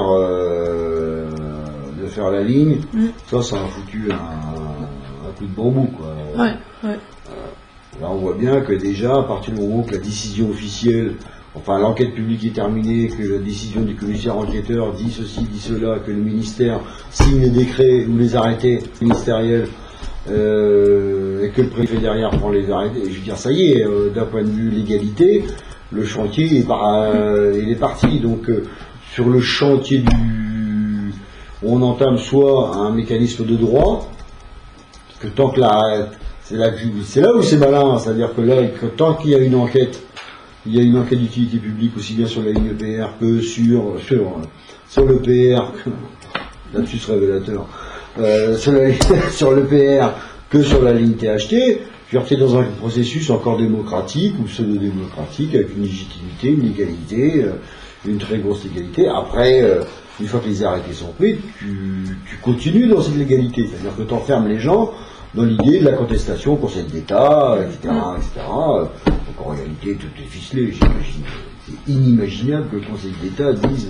la ligne, ça a foutu un coup de bambou, quoi. Là, on voit bien que déjà, à partir du moment que la décision officielle, enfin l'enquête publique est terminée, que la décision du commissaire enquêteur dit ceci, dit cela, que le ministère signe les décrets ou les arrêtés ministériels, et que le préfet derrière prend les arrêtés, je veux dire, ça y est, d'un point de vue légalité, le chantier il est parti. Donc sur le chantier on entame soit un mécanisme de droit, parce que tant que c'est là où c'est malin, c'est-à-dire que là, tant qu'il y a une enquête, il y a une enquête d'utilité publique aussi bien sur la ligne EPR que sur le PR, lapsus révélateur, sur le PR que sur la ligne THT. Puis on est dans un processus encore démocratique ou pseudo-démocratique avec une légitimité, une légalité, une très grosse légalité. Après, une fois que les arrêtés sont pris, tu continues dans cette légalité, c'est-à-dire que tu enfermes les gens dans l'idée de la contestation au Conseil d'État, etc., etc. Donc en réalité, tout est ficelé, j'imagine. C'est inimaginable que le Conseil d'État dise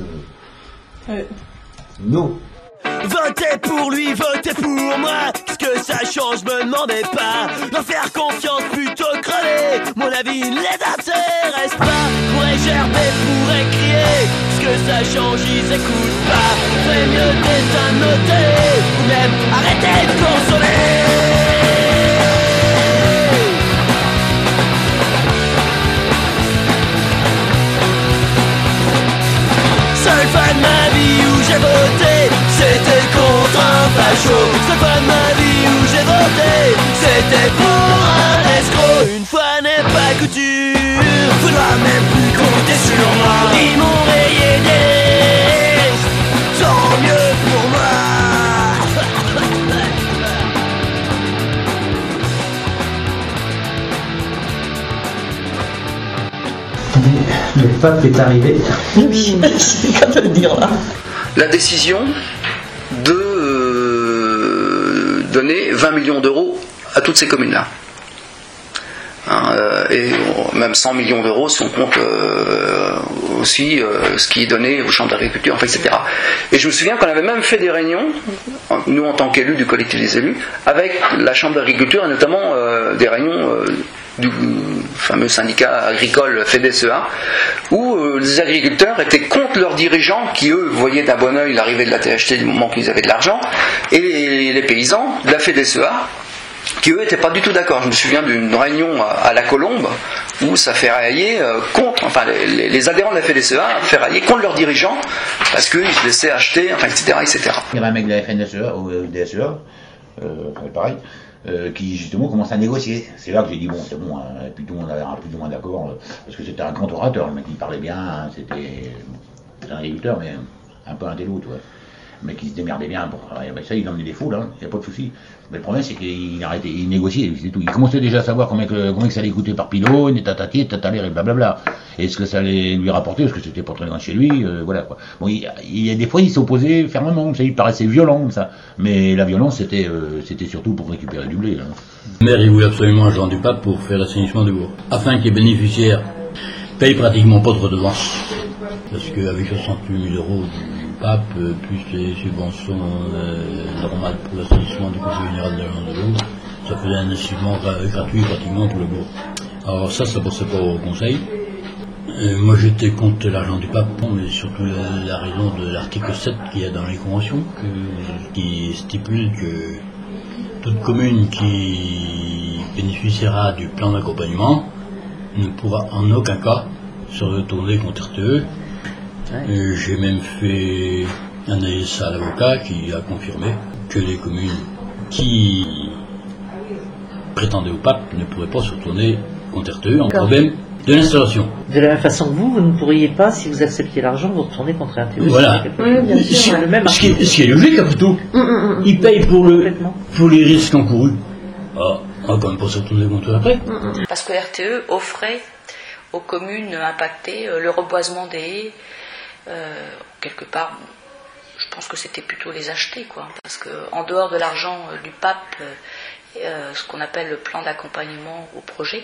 non. Votez pour lui, votez pour moi. Qu'est-ce que ça change, me demandez pas. Leur faire confiance plutôt crever. Mon avis ne les intéresse pas. Pourrait gerber, pourrait crier. Qu'est-ce que ça change, ils écoutent pas. Ferait mieux d'être un noté, ou même arrêter de consoler. Seule fois de ma vie où j'ai voté, c'était contre un facho. Seule fois de ma vie où j'ai voté, c'était pour un escroc. Une fois n'est pas coutume, faudra même plus compter sur moi. Ils m'ont rayé des listes, tant mieux pour moi. Le pape est arrivé. Oui, c'est le cas de le dire là. La décision de donner 20 millions d'euros à toutes ces communes-là. Et même 100 millions d'euros si on compte aussi ce qui est donné aux chambres d'agriculture, enfin, etc. Et je me souviens qu'on avait même fait des réunions, nous en tant qu'élus du collectif des élus, avec la chambre d'agriculture et notamment des réunions du fameux syndicat agricole FEDESEA, où les agriculteurs étaient contre leurs dirigeants qui, eux, voyaient d'un bon œil l'arrivée de la THT du moment qu'ils avaient de l'argent, et les paysans de la FEDESEA qui, eux, n'étaient pas du tout d'accord. Je me souviens d'une réunion à la Colombe où ça ferraillait contre, enfin, les adhérents de la FEDESEA ferraillaient contre leurs dirigeants parce qu'ils se laissaient acheter, enfin, etc., etc. Il y avait un mec de la FNSEA, ou DSEA, pareil, qui justement commence à négocier. C'est là que j'ai dit bon, c'est bon, et puis tout le monde avait un plus ou moins d'accord, parce que c'était un grand orateur, le mec il parlait bien, hein, c'était un agriculteur, mais un peu intello, tu vois. Le mec il se démerdait bien pour travailler. Ben, ça, il emmenait des foules, hein, il n'y a pas de souci. Mais le problème c'est qu'il arrêtait, il négociait, c'est tout. Il commençait déjà à savoir combien que ça allait coûter par pylône, et tatati, et tatalère, et blablabla. Est-ce que ça allait lui rapporter, parce que c'était pas très loin de chez lui, voilà quoi. Bon, il y a des fois il s'opposait fermement, ça, il paraissait violent, ça. Mais la violence c'était surtout pour récupérer du blé. Là. Le maire il voulait absolument un Jean du Pape pour faire l'assainissement du bourg, afin que les bénéficiaires payent pratiquement pas de redevance. Parce qu'avec 68 000 € du Pape, plus les subventions normales pour l'assainissement du conseil général de l'eau, ça faisait un assainissement gratuit pratiquement pour le bourg. Alors ça passait pas au conseil. Moi j'étais contre l'argent du Pape, mais surtout la raison de l'article 7 qu'il y a dans les conventions, qui stipule que toute commune qui bénéficiera du plan d'accompagnement ne pourra en aucun cas se retourner contre RTE. J'ai même fait un ASA à l'avocat qui a confirmé que les communes qui prétendaient au pape ne pourraient pas se retourner contre RTE en problème de l'installation. De la même façon que vous ne pourriez pas, si vous acceptiez l'argent, vous retourner contre RTE. Voilà. Oui, bien sûr, le même ce qui est logique après tout. Ils payent pour les risques encourus. Ah, on va quand même pas se retourner contre eux après. Parce que RTE offrait aux communes impactées le reboisement des haies. Quelque part, je pense que c'était plutôt les acheter, quoi. Parce que en dehors de l'argent du pape, ce qu'on appelle le plan d'accompagnement au projet,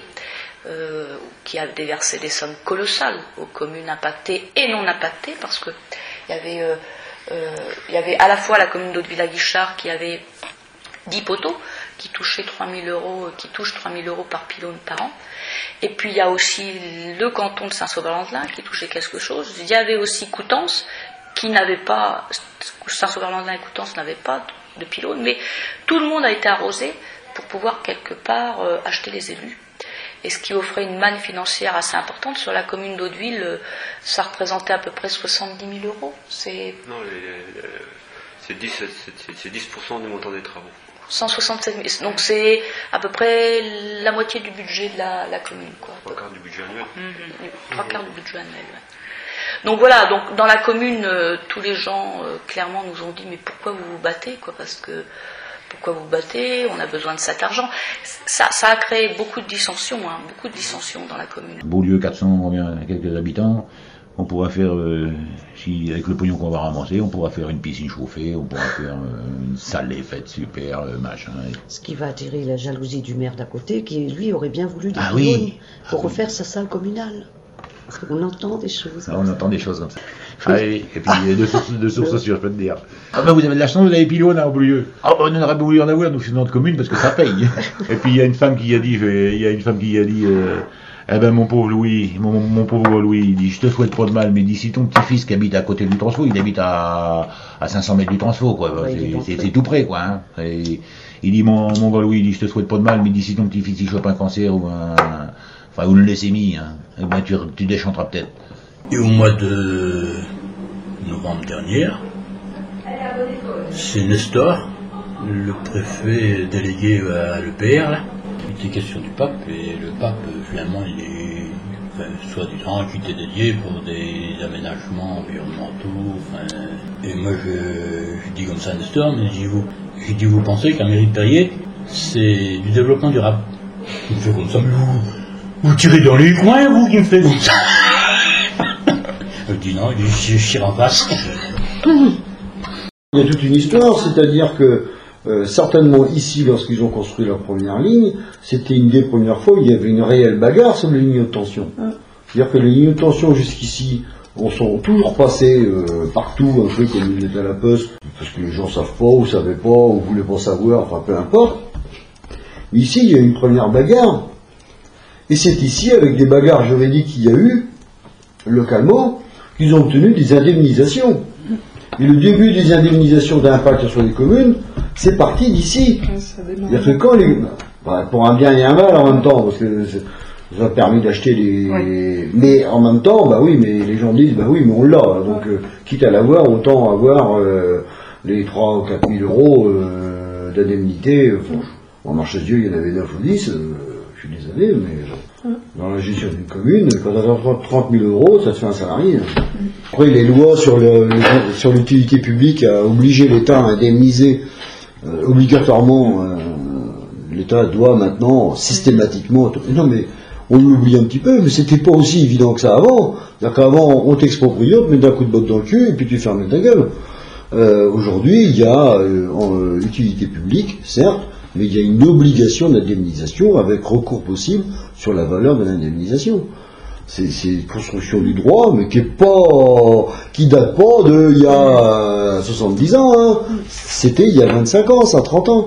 qui a déversé des sommes colossales aux communes impactées et non impactées, parce que il y avait à la fois la commune d'Hauteville-à-Guichard qui avait 10 poteaux qui touchaient 3 000 €, qui touchent 3 000 € par pylône par an. Et puis il y a aussi le canton de Saint-Sauveur-Landelin qui touchait quelque chose. Il y avait aussi Coutances qui n'avait pas, Saint-Sauveur-Landelin et Coutances n'avaient pas de pylône, mais tout le monde a été arrosé pour pouvoir quelque part acheter les élus. Et ce qui offrait une manne financière assez importante. Sur la commune d'Hauteville, ça représentait à peu près 70 000 €. Non, c'est 10% du montant des travaux. 167 000. Donc c'est à peu près la moitié du budget de la commune, quoi. 3/4 du budget annuel. 3/4 du budget annuel, ouais. Donc voilà, donc dans la commune, tous les gens clairement nous ont dit mais pourquoi vous vous battez, quoi, parce que pourquoi vous battez, on a besoin de cet argent. Ça a créé beaucoup de dissensions, dans la commune. Beaulieu, 400 quelques habitants. On pourra faire, avec le pognon qu'on va ramasser, on pourra faire une piscine chauffée, on pourra faire une salle des fêtes super, machin. Ce qui va attirer la jalousie du maire d'à côté, qui lui aurait bien voulu des pylônes pour refaire sa salle communale. On entend des choses. On entend des choses comme ça. Ah oui, et puis de sources sûres, je peux te dire. Ah ben vous avez de la chance, vous avez pylône à Beaulieu. Ah ben on aurait voulu en avoir, nous c'est notre commune parce que ça paye. Et puis il y a une femme qui a dit, eh ben mon pauvre Louis, il dit, je te souhaite pas de mal, mais d'ici ton petit-fils qui habite à côté du transfo, il habite à 500 mètres du transfo, quoi. C'est tout près, quoi. Hein. Et il dit, mon gars Louis, il dit, je te souhaite pas de mal, mais d'ici ton petit-fils il chope un cancer ou une leucémie, hein, eh ben tu déchanteras peut-être. Et au mois de novembre dernier, c'est Nestor, le préfet délégué à l'EPR, là. Il était question du pape, et le pape, finalement, il est, soi-disant, qui était dédié pour des aménagements environnementaux, et moi, je dis comme ça à Nestor, mais j'ai dit, vous pensez qu'un mairie de Perrier, c'est du développement durable? Il me fait comme ça, mais vous tirez dans les coins, vous, qui me faites comme ça. Je dis non, je tire en face. Il y a toute une histoire, c'est-à-dire que certainement ici, lorsqu'ils ont construit leur première ligne, c'était une des premières fois où il y avait une réelle bagarre sur les lignes de tension. C'est-à-dire que les lignes de tension jusqu'ici on sont toujours passés partout, un peu comme il était à la poste, parce que les gens savent pas, ou savaient pas, ou voulaient pas savoir, enfin peu importe. Mais ici, il y a une première bagarre, et c'est ici, avec des bagarres juridiques qu'il y a eu, localement, qu'ils ont obtenu des indemnisations. Et le début des indemnisations d'impact sur les communes, c'est parti d'ici. C'est-à-dire que quand pour un bien et un mal en même temps, parce que ça a permis d'acheter des... Ouais. Mais en même temps, bah oui, mais les gens disent, bah oui, mais on l'a. Donc, quitte à l'avoir, autant avoir les 3 ou 4 000 euros d'indemnité. En marche Dieu, il y en avait 9 ou 10, je suis désolé, mais dans la gestion d'une commune, quand on a 30 000 euros, ça se fait un salarié. Après, les lois sur l'utilité publique a obligé l'État à indemniser obligatoirement. L'État doit maintenant systématiquement... Non, mais on l'oublie un petit peu, mais c'était pas aussi évident que ça avant. C'est-à-dire qu'avant, on t'exproprie, on te met d'un coup de botte dans le cul, et puis tu fermes ta gueule. Aujourd'hui, il y a utilité publique, certes, mais il y a une obligation d'indemnisation avec recours possible sur la valeur de l'indemnisation. C'est une construction du droit, mais qui date pas de il y a 70 ans. Hein. C'était il y a 25 ans, ça, 30 ans.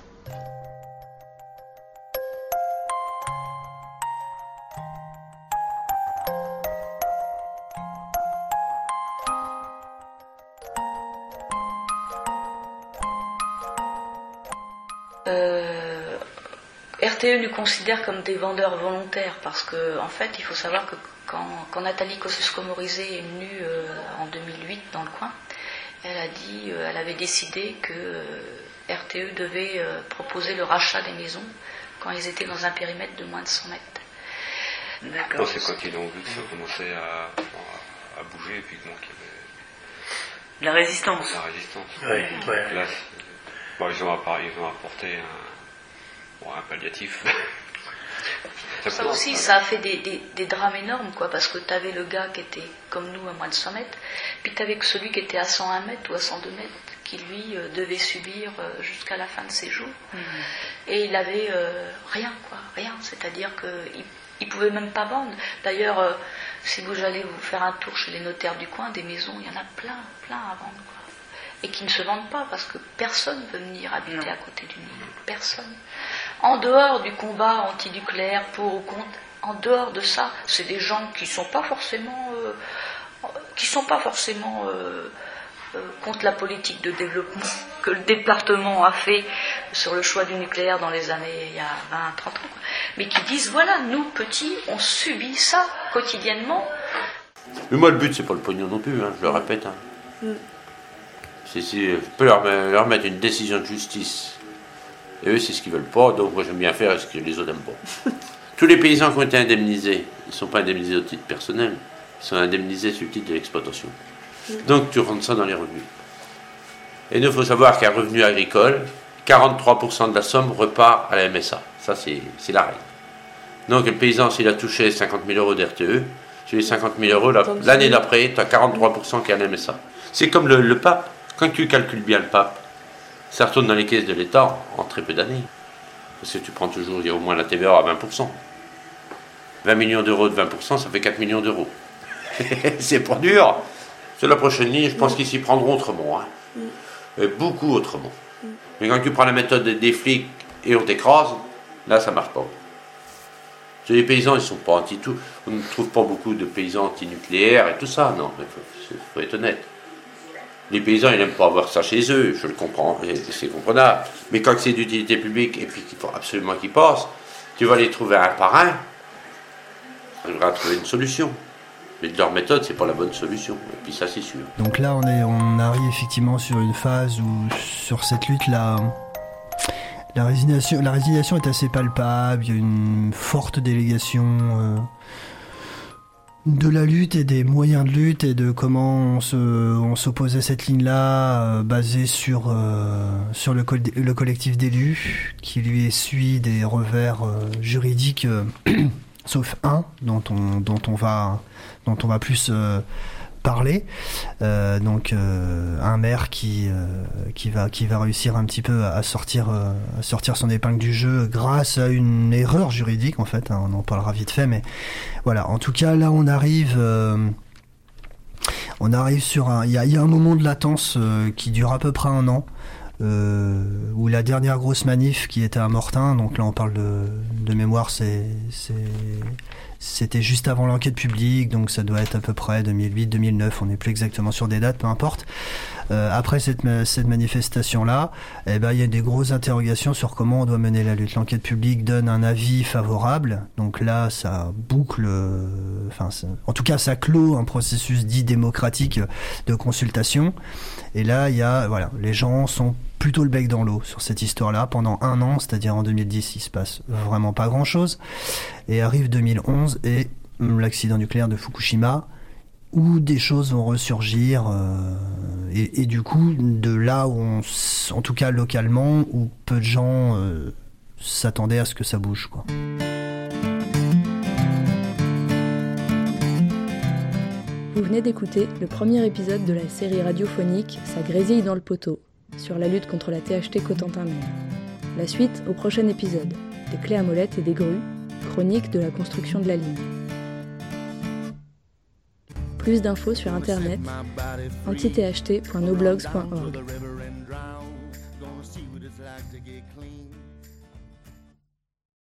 RTE nous considère comme des vendeurs volontaires parce que, en fait, il faut savoir que quand Nathalie Kosciusko-Morizet est venue en 2008 dans le coin, elle avait décidé que RTE devait proposer le rachat des maisons quand ils étaient dans un périmètre de moins de 100 mètres. D'accord. C'est quand ils ont vu que ça commençait à bouger et puis qu'il y avait... La résistance. La résistance. Oui. Ouais. Là, ils ont apporté un palliatif. Ça aussi, ça a fait des drames énormes, quoi, parce que tu avais le gars qui était comme nous à moins de 100 mètres, puis tu avais celui qui était à 101 mètres ou à 102 mètres, qui lui devait subir jusqu'à la fin de ses jours. Et il avait rien. C'est-à-dire qu'il ne pouvait même pas vendre. D'ailleurs, si vous allez vous faire un tour chez les notaires du coin, des maisons, il y en a plein à vendre, quoi. Et qui ne se vendent pas parce que personne ne veut venir habiter à côté d'une île. Personne. En dehors du combat antinucléaire, pour ou contre, en dehors de ça, c'est des gens qui ne sont pas forcément, contre la politique de développement que le département a fait sur le choix du nucléaire dans les années, il y a 20-30 ans, mais qui disent, voilà, nous, petits, on subit ça quotidiennement. Mais moi, le but, c'est pas le pognon non plus, je le répète. Je peux leur mettre une décision de justice. Et eux, c'est ce qu'ils veulent pas, donc moi j'aime bien faire ce que les autres n'aiment pas. Tous les paysans qui ont été indemnisés, ils ne sont pas indemnisés au titre personnel, ils sont indemnisés sur le titre de l'exploitation. Donc tu rentres ça dans les revenus. Et nous, il faut savoir qu'un revenu agricole, 43% de la somme repart à la MSA. Ça, c'est la règle. Donc le paysan, s'il a touché 50 000 euros d'RTE, sur les 50 000 euros, l'année d'après, tu as 43% qui est à la MSA. C'est comme le pape. Quand tu calcules bien le pape, ça retourne dans les caisses de l'État en très peu d'années. Parce que tu prends toujours, il y a au moins la TVA à 20%. 20 millions d'euros de 20%, ça fait 4 millions d'euros. C'est pas dur. Sur la prochaine ligne, je pense qu'ils s'y prendront autrement. Et beaucoup autrement. Mais quand tu prends la méthode des flics et on t'écrase, là ça marche pas. Les paysans, ils sont pas anti-tout. On ne trouve pas beaucoup de paysans anti-nucléaires et tout ça. Non, mais faut être honnête. Les paysans, ils n'aiment pas avoir ça chez eux, je le comprends, c'est comprenable. Mais quand c'est d'utilité publique et puis qu'il faut absolument qu'ils passent, tu vas les trouver un par un, tu devras trouver une solution. Mais leur méthode, c'est pas la bonne solution. Et puis ça, c'est sûr. Donc là, on arrive effectivement sur une phase où, sur cette lutte, la résignation est assez palpable. Il y a une forte délégation de la lutte et des moyens de lutte et de comment on s'oppose à cette ligne-là, basée sur le collectif d'élus, qui lui essuie des revers juridiques, sauf un dont on va plus parler. Donc un maire qui va réussir un petit peu à sortir son épingle du jeu grâce à une erreur juridique, en fait, on en parlera vite fait, mais voilà, en tout cas là on arrive On arrive sur il y a un moment de latence qui dure à peu près un an. Où la dernière grosse manif qui était à Mortain, donc là on parle de mémoire, c'était juste avant l'enquête publique, donc ça doit être à peu près 2008-2009, on n'est plus exactement sur des dates, peu importe. Après cette manifestation-là, il y a des grosses interrogations sur comment on doit mener la lutte. L'enquête publique donne un avis favorable, donc là ça boucle, en tout cas ça clôt un processus dit démocratique de consultation. Et là, les gens sont plutôt le bec dans l'eau sur cette histoire-là pendant un an, c'est-à-dire en 2010, il se passe vraiment pas grand-chose. Et arrive 2011 et l'accident nucléaire de Fukushima, où des choses vont ressurgir, et du coup, de là où en tout cas localement, où peu de gens s'attendaient à ce que ça bouge, quoi. Vous venez d'écouter le premier épisode de la série radiophonique Ça grésille dans le poteau, sur la lutte contre la THT Cotentin-Maine. La suite au prochain épisode, des clés à molette et des grues, chronique de la construction de la ligne. Plus d'infos sur internet, anti-tht.noblogs.org.